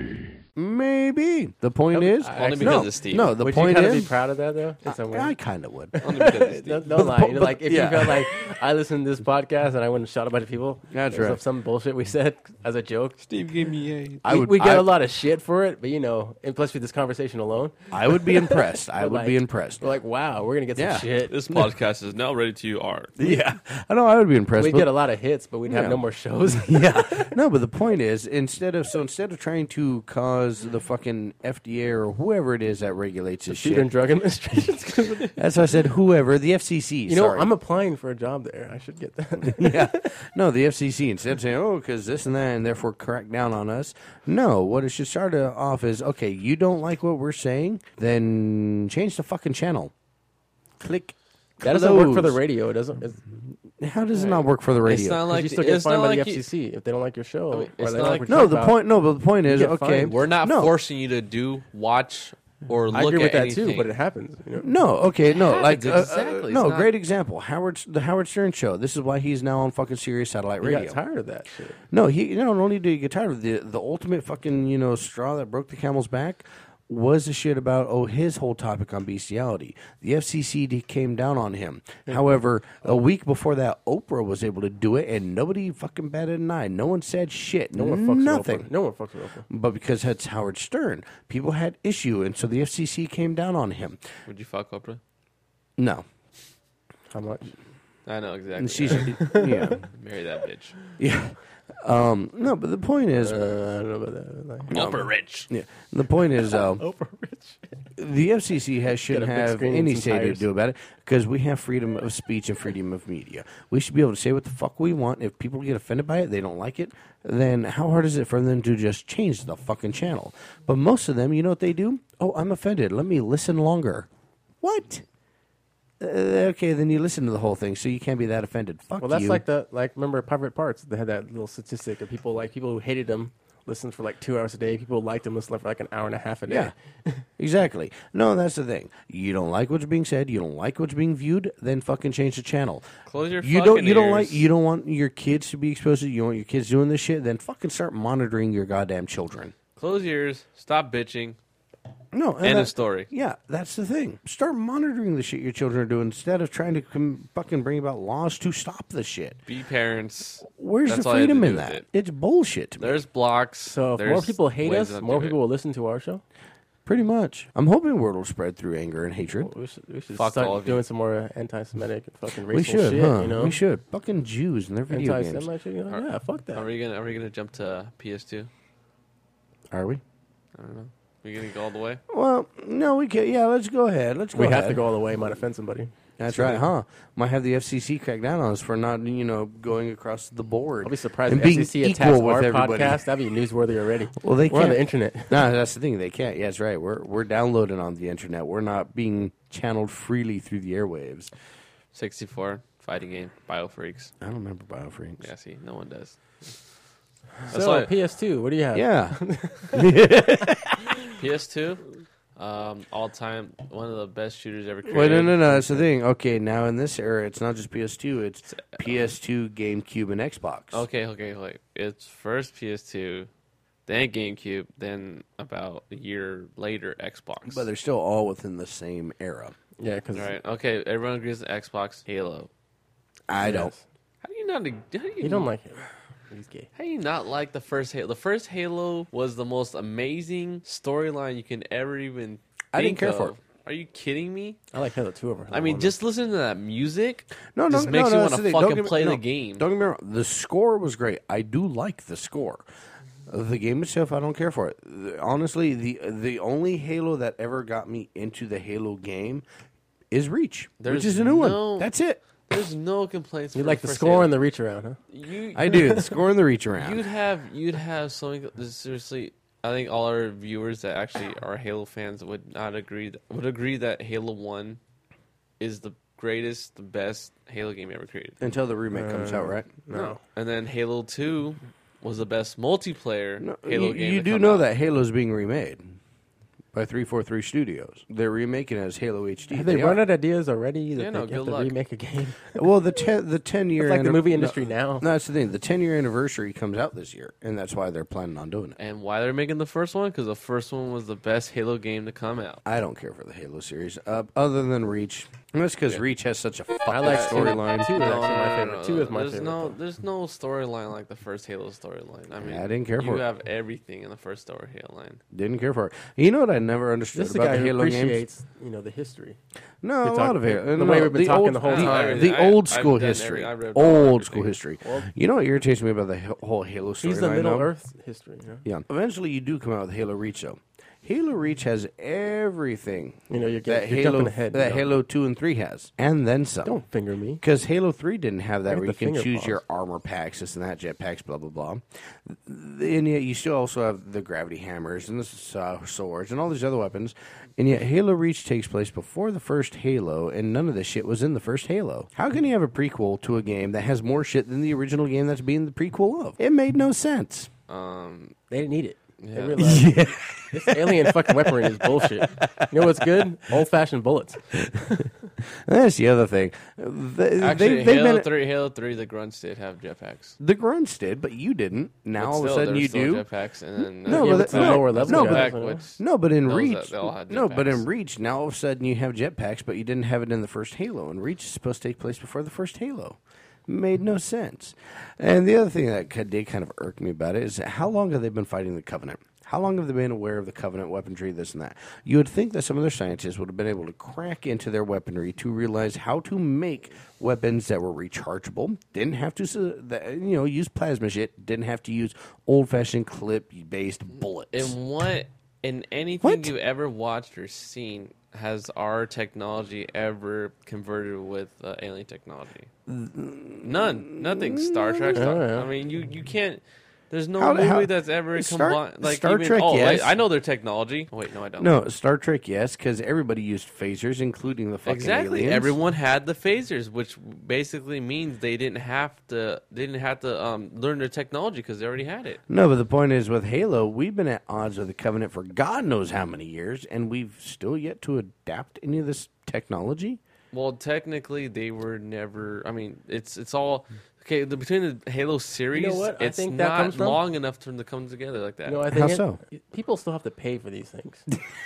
Maybe. The point is... Only because no, of Steve. No, the would point you kind is... of be proud of that, though? In some way? I, I kind of would. Only because of Steve. Don't, But don't the lie. po- You're but- like, if yeah. you felt like I listened to this podcast and I went and shot a bunch of people, That's because right. of some bullshit we said as a joke. Steve gave me a. I we, would, we get I, a lot of shit for it, but you know, and plus with this conversation alone, I would be impressed. I We're would like- be impressed. we're like, wow, we're gonna get some Yeah. shit. This podcast is now ready to art. Yeah. I know I would be impressed. We'd but- get a lot of hits, but we'd have Yeah. no more shows. yeah. No, but the point is, instead of so instead of trying to cause the fucking F D A or whoever it is that regulates this Food shit, and Drug Administration. that's why I said whoever the F C C. You know, sorry. I'm applying for a job there. I should get that. yeah. No, the F C C, instead of saying, oh, because this and that, and therefore crack down on us. No, what it should start off is, okay, you don't like what we're saying, then change the fucking channel. Click. That doesn't work for the close. radio. It doesn't. It's, How does it not work for the radio? It's not 'cause like you still get it's fined not by like the you- F C C if they don't like your show. I mean, or it's they not don't like- what no, you're the talking point. No, but the point is, get okay, fined. We're not no. forcing you to do, watch, or about. look I agree at with that anything. too, but it happens. You know? No, okay, no, It like happens, uh, uh, exactly. no, It's not- great example. Howard, the Howard Stern show. This is why he's now on fucking Sirius satellite You radio. got tired of that shit. No, he not only did he get tired of the the ultimate fucking you know straw that broke the camel's back was the shit about oh his whole topic on bestiality. The F C C d- came down on him. However, a week before that, Oprah was able to do it, and nobody fucking batted an eye. No one said shit. No one fucks nothing. With Oprah. No one fucks with Oprah. But because that's Howard Stern, people had issue, and so the F C C came down on him. Would you fuck Oprah? No, How much? I know exactly. and she's yeah, Marry that bitch. yeah. Um, no, but the point is, Uh, I don't know about that. Like, Oprah Rich. yeah, the point is, uh, Oprah Rich. the F C C has shouldn't Get a big have screen and any some say to tires. do about it because we have freedom of speech and freedom of media. We should be able to say what the fuck we want. If people get offended by it, they don't like it, then how hard is it for them to just change the fucking channel? But most of them, you know what they do? Oh, I'm offended. Let me listen longer. What? Uh, okay, then you listen to the whole thing, so you can't be that offended. Fuck Well, that's you. like the like. Remember Private Parts? They had that little statistic of people like people who hated them listened for like two hours a day. People who liked them listened for like an hour and a half a day. Yeah, exactly. No, that's the thing. You don't like what's being said. You don't like what's being viewed. Then fucking change the channel. Close your You fucking don't. You don't like. ears. You don't want your kids to be exposed to. You want your kids doing this shit. Then fucking start monitoring your goddamn children. Close your ears. Stop bitching. No, and End that- of story. Yeah, that's the thing. Start monitoring the shit your children are doing instead of trying to com- fucking bring about laws to stop the shit. Be parents. Where's That's the all you have to freedom do in with that? it. It's bullshit to me. There's blocks. So if There's more people hate ways us, not to more do people it. will listen to our show. Pretty much. I'm hoping word will spread through anger and hatred. We should, we should Fuck all start of you. doing some more anti-Semitic and fucking racial We should, shit. huh? You know, We should. Fucking Jews and their video games. anti-Semite shit. You know? Yeah, fuck that. Are we gonna Are we gonna jump to P S two? Are we? I don't know. We gonna go all the way? Well, no, we can. Yeah, let's go ahead. Let's go we ahead. have to go all the way. Might offend somebody. That's right, huh? Might have the F C C crack down on us for not, you know, going across the board. I'll be surprised and if the being F C C equal attacks with our everybody. podcast. That'd be newsworthy already. Well, they We're on can't. the internet. No, that's the thing. They can't. Yeah, that's right. We're we're downloading on the internet. We're not being channeled freely through the airwaves. sixty-four fighting game. Biofreaks. I don't remember Biofreaks. Yeah, see, no one does. That's So why P S two, what do you have? Yeah. P S two, um, all time one of the best shooters ever created. Wait, no, no, no. That's the thing. Okay, now in this era, it's not just P S two. It's P S two, GameCube, and Xbox. Okay, okay, wait. It's first P S two, then GameCube, then about a year later Xbox. But they're still all within the same era. Yeah, because All right. Okay, everyone agrees that Xbox, Halo. I don't. How do you not? How do you, you don't like him. He's gay. How do you not like the first Halo? The first Halo was the most amazing storyline you can ever even. I didn't think care of. for it. Are you kidding me? I like Halo two over Halo I mean, one. just listening to that music No, no, just no, makes no, you that's want the to thing. Don't fucking get me- play no, the game. Don't get me wrong. The score was great. I do like the score. The game itself, I don't care for it. The- Honestly, the the only Halo that ever got me into the Halo game is Reach, There's which is a new no- one. That's it. There's no complaints. you for like the first score Halo. and the reach around, huh? You, I do. The score and the Reach around. You'd have you'd have so many. Seriously, I think all our viewers that actually are Halo fans would not agree. Would agree that Halo One is the greatest, the best Halo game ever created. Until the remake comes out, right? No. And then Halo Two was the best multiplayer No, Halo you, game. you to do come know out. that Halo's being remade by three forty-three Studios. They're remaking it as Halo H D. Have they, They run are. out of ideas already that Yeah, no, they good have to luck. remake a game? Well, the ten the ten year It's like the movie industry now. No, that's the thing. The ten year anniversary comes out this year, and that's why they're planning on doing it. And why they're making the first one? Because the first one was the best Halo game to come out. I don't care for the Halo series, uh, other than Reach. And that's because Reach has such a fucking I like storyline. Two is No, actually no, my no, favorite. no, Two is my there's favorite. No, there's no storyline like the first Halo storyline. I mean, I didn't care you for it. have everything in the first story Halo line. Didn't care for it. You know what I never understood This is a about guy the who Halo games? appreciates, you know, the history. No, Good a talk- lot of it. the no, way we've been talking old, the whole the, time. The I- old I've school done history. every- I read all Old school everything. history. Well, You know what irritates me about the h- whole Halo storyline? He's the Middle though? Earth history. You know? Yeah. Eventually, you do come out with Halo Reach, though. Halo Reach has everything You know, you're, that getting, you're Halo jumping ahead. that you know. Halo two and three has, and then some. Don't finger me. Because Halo three didn't have that I where got you the can finger choose paws. your armor packs, this and that, jetpacks, blah, blah, blah. And yet you still also have the gravity hammers and the uh, swords and all these other weapons. And yet Halo Reach takes place before the first Halo, and none of this shit was in the first Halo. How can you have a prequel to a game that has more shit than the original game that's being the prequel of? It made no sense. Um, They didn't need it. Yeah. They realized this alien fucking weaponry is bullshit. You know what's good? Old-fashioned bullets. That's the other thing. They, actually, they, they've Halo been, three, Halo three, the grunts did have jetpacks. the grunts did, but you didn't. Now But all of a still, sudden there you were still do. jetpacks, and then uh, No, Yeah, but but that- the no, lower level no, guys, jetpack, you know. which No, but in those Reach, that- they all had no, but in jetpacks. Reach, now all of a sudden you have jetpacks, but you didn't have it in the first Halo. And Reach is supposed to take place before the first Halo. Made no sense. And the other thing that k- did kind of irk me about it is how long have they been fighting the Covenant? How long have they been aware of the Covenant weaponry, this and that? You would think that some of their scientists would have been able to crack into their weaponry to realize how to make weapons that were rechargeable, didn't have to, s- that, you know, use plasma shit, didn't have to use old-fashioned clip-based bullets. In what, in anything What? you've ever watched or seen, has our technology ever converted with uh, alien technology? None. Nothing. Star Trek. Star, Oh, yeah. I mean, you, you can't. There's no How- movie how- that's ever Star- combined. Like Star even, Trek, oh, wait, yes. I know their technology. Oh, wait, no, I don't. No, Star Trek, yes, because everybody used phasers, including the fucking Exactly. aliens. Everyone had the phasers, which basically means they didn't have to. They didn't have to um, learn their technology because they already had it. No, but the point is, with Halo, we've been at odds with the Covenant for God knows how many years, and we've still yet to adapt any of this technology. Well, technically, they were never. I mean, it's it's all okay. The, between the Halo series, what I it's think that not comes from? long enough for them to come together like that. You know, I How think it- so? people still have to pay for these things.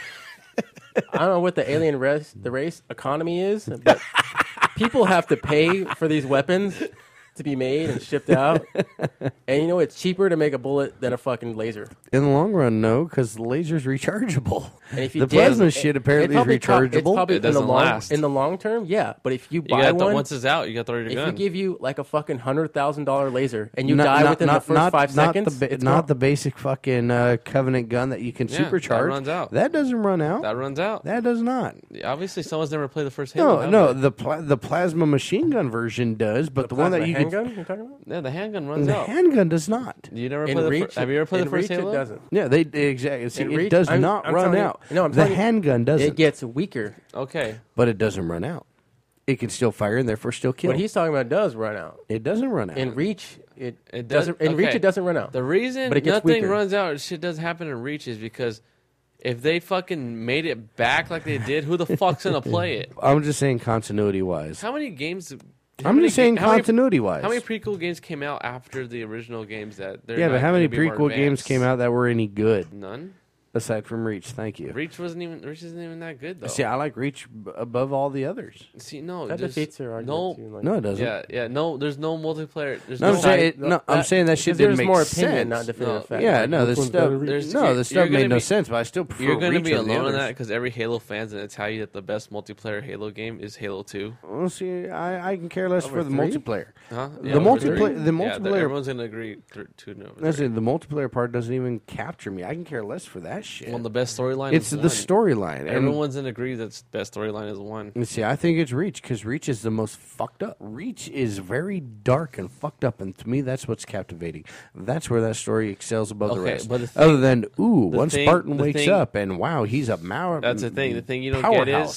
I don't know what the alien race, the race economy is, but people have to pay for these weapons to be made and shipped out. And you know, it's cheaper to make a bullet than a fucking laser. In the long run, no, because the laser's rechargeable. And if you the did- plasma it- shit it apparently is probably co- it's rechargeable. probably It in the doesn't long last. in the long term, yeah. But if you you buy got the, one, once it's out, you got to throw your if gun. we give you like a fucking hundred thousand dollar laser and you Not- die not- within not- the first not- five not seconds, The ba- it's not gone. the basic fucking uh, Covenant gun that you can Yeah, that supercharge. runs out. That doesn't run out. that runs out. That does not. Obviously, someone's never played the first Halo. No, have no. they? The pla- the plasma machine gun version does, but the, one that Plasma you can handgun you're talking about? yeah, the handgun runs the out. handgun does not. you never In play the Reach, fir- Have you ever played in the first Reach, Halo? It doesn't. Yeah, they exactly. See, In it Reach, does I'm- not I'm run telling you- out. no, I'm the telling you, handgun doesn't, It gets weaker. Okay. but it doesn't run out. It can still fire and therefore still kill. What he's talking about does run out. It doesn't run out. In Reach, it, It does- doesn't. In Reach, okay. it doesn't run out. The reason But it gets nothing weaker. runs out, shit does happen in Reach, is because if they fucking made it back like they did, who the fuck's gonna play it? I'm just saying continuity wise. How many games? how I'm many just saying ga- how many- continuity wise. How many prequel games came out after the original games that? They're Yeah, but not how many gonna be more prequel games advanced? came out that were any good None. aside from Reach? Thank you. Reach wasn't even. Reach isn't even that good though. See, I like Reach b- above all the others. See, no, that there's defeats your argument. no. too, like- No, it doesn't. Yeah, yeah, no. There's no multiplayer. There's No, no. I'm saying, no, no, I'm that- saying that shit because didn't there's make more sense. opinion, not definitive No. fact. Yeah, Like, no, the which one's stuff. better? There's- No, you're- the you're stuff made gonna no be- sense. But I still prefer You're going to Reach be over the alone on others. that because every Halo fan's going to tell you that the best multiplayer Halo game is Halo two. Well, see, I, I can care less Over for the three? multiplayer. Huh? The over multiplayer- three. the Yeah, multiplayer- everyone's going to agree. Th- two and over That's three. it. The multiplayer part doesn't even capture me. I can care less for that shit. Well, the best storyline. it's is the one. storyline. And- Everyone's in agree that the best storyline is one. And see, I think it's Reach because Reach is the most fucked up. Reach is very dark and fucked up, and to me, that's what's captivating. That's where that story excels above the Okay, rest. but the thing- Other than, ooh, the one thing- Spartan the wakes thing- up and wow, he's a Mauer. That's the thing. The thing you don't powerhouse. get is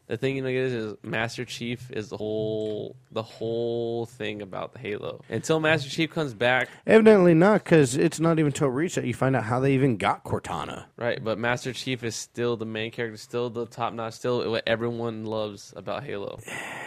The thing you know is, is Master Chief is the whole the whole thing about the Halo. Until Master Chief comes back, Evidently not, because it's not even until Reach that you find out how they even got Cortana. right? But Master Chief is still the main character, still the top notch, still what everyone loves about Halo.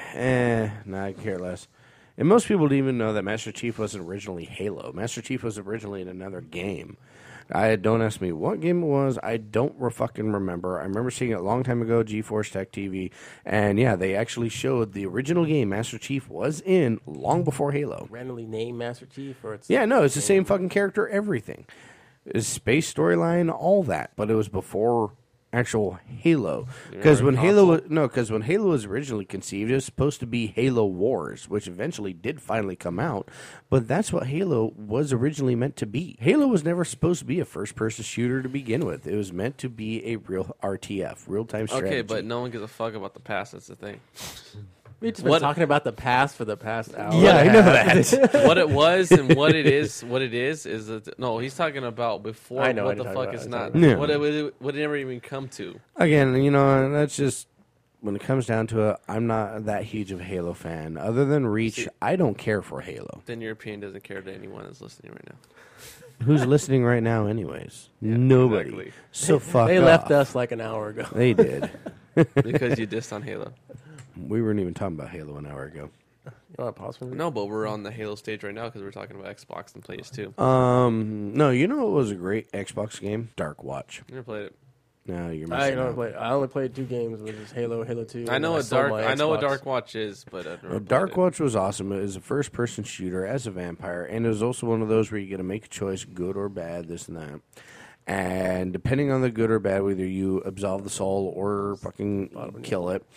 Eh, nah, I care less. And most people didn't even know that Master Chief wasn't originally Halo. Master Chief was originally in another game. I don't ask me what game it was. I don't re- fucking remember. I remember seeing it a long time ago, GeForce Tech T V, and yeah, they actually showed the original game Master Chief was in long before Halo. Randomly named Master Chief, or it's Yeah, no, it's the same fucking character, everything. It's space storyline, all that, but it was before actual Halo. Because when Halo, was, no, because when Halo was originally conceived, it was supposed to be Halo Wars, which eventually did finally come out. But that's what Halo was originally meant to be. Halo was never supposed to be a first-person shooter to begin with. It was meant to be a real R T F, real-time strategy. Okay, but no one gives a fuck about the past. That's the thing. We've just been What- talking about the past for the past hour. Yeah, I know that. What it was and what it is, what it is, is that, no. He's talking about before. I know what what the you're fuck talking is about. not. I'm talking What about- it would it never even come to. Again, you know, that's just when it comes down to it. I'm not that huge of a Halo fan. Other than Reach, See- I don't care for Halo. Then European doesn't care to anyone that's listening right now. Who's listening right now, anyways? Nobody. exactly. So fuck. They left off. us like an hour ago. They did. Because you dissed on Halo. We weren't even talking about Halo an hour ago. You want to pause for a minute? No, but we're on the Halo stage right now because we're talking about Xbox and P S two. Um, no, you know what was a great Xbox game? Dark Watch. Never played it. No, you're I missing don't out. play. I only played two games, which is Halo, Halo Two. I and know I what sold dark. my I know what Xbox. Dark Watch is, but I've never No, played Dark it. Watch was awesome. It was a first-person shooter as a vampire, and it was also one of those where you get to make a choice, good or bad, this and that. And depending on the good or bad, whether you absolve the soul or fucking kill it,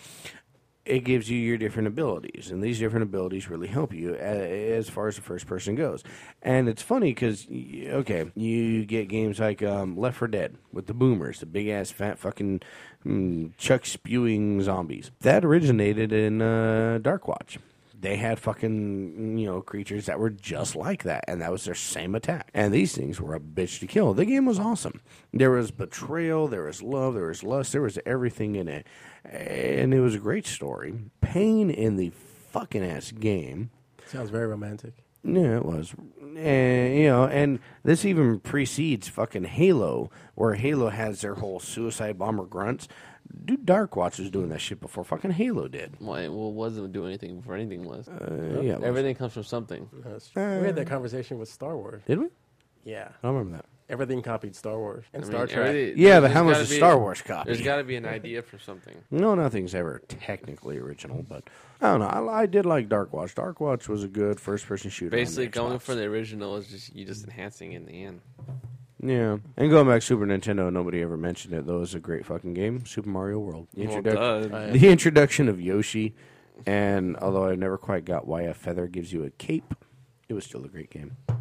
it gives you your different abilities, and these different abilities really help you a- as far as the first person goes. And it's funny because, okay, you get games like um, Left four Dead with the boomers, the big ass fat fucking mm, chuck spewing zombies. That originated in uh, Dark Watch. They had fucking, you know, creatures that were just like that, and that was their same attack. And these things were a bitch to kill. The game was awesome. There was betrayal, there was love, there was lust, there was everything in it. And it was a great story. Pain in the fucking ass game. Sounds very romantic. Yeah, it was. And, you know, and this even precedes fucking Halo, where Halo has their whole suicide bomber grunts. Dude, Dark Watch was doing that shit before fucking Halo did. Why? Well, it wasn't doing anything before anything was. Uh, yeah, it was. Everything comes from something. That's true. we had that conversation with Star Wars. Did we? Yeah, I don't remember that. everything copied Star Wars and I Star mean, Trek. everything- Yeah, there's but how much gotta is be- Star Wars copy? There's got to be an idea for something. No, nothing's ever technically original, but I don't know. I, I did like Dark Watch. Dark Watch was a good first-person shooter. on Basically, the going Xbox. for the original is just you just enhancing in the end. Yeah, and going back to Super Nintendo, nobody ever mentioned it. Though it was a great fucking game, Super Mario World. The, Well, introduc- duh. the introduction of Yoshi, and although I never quite got why a feather gives you a cape, it was still a great game.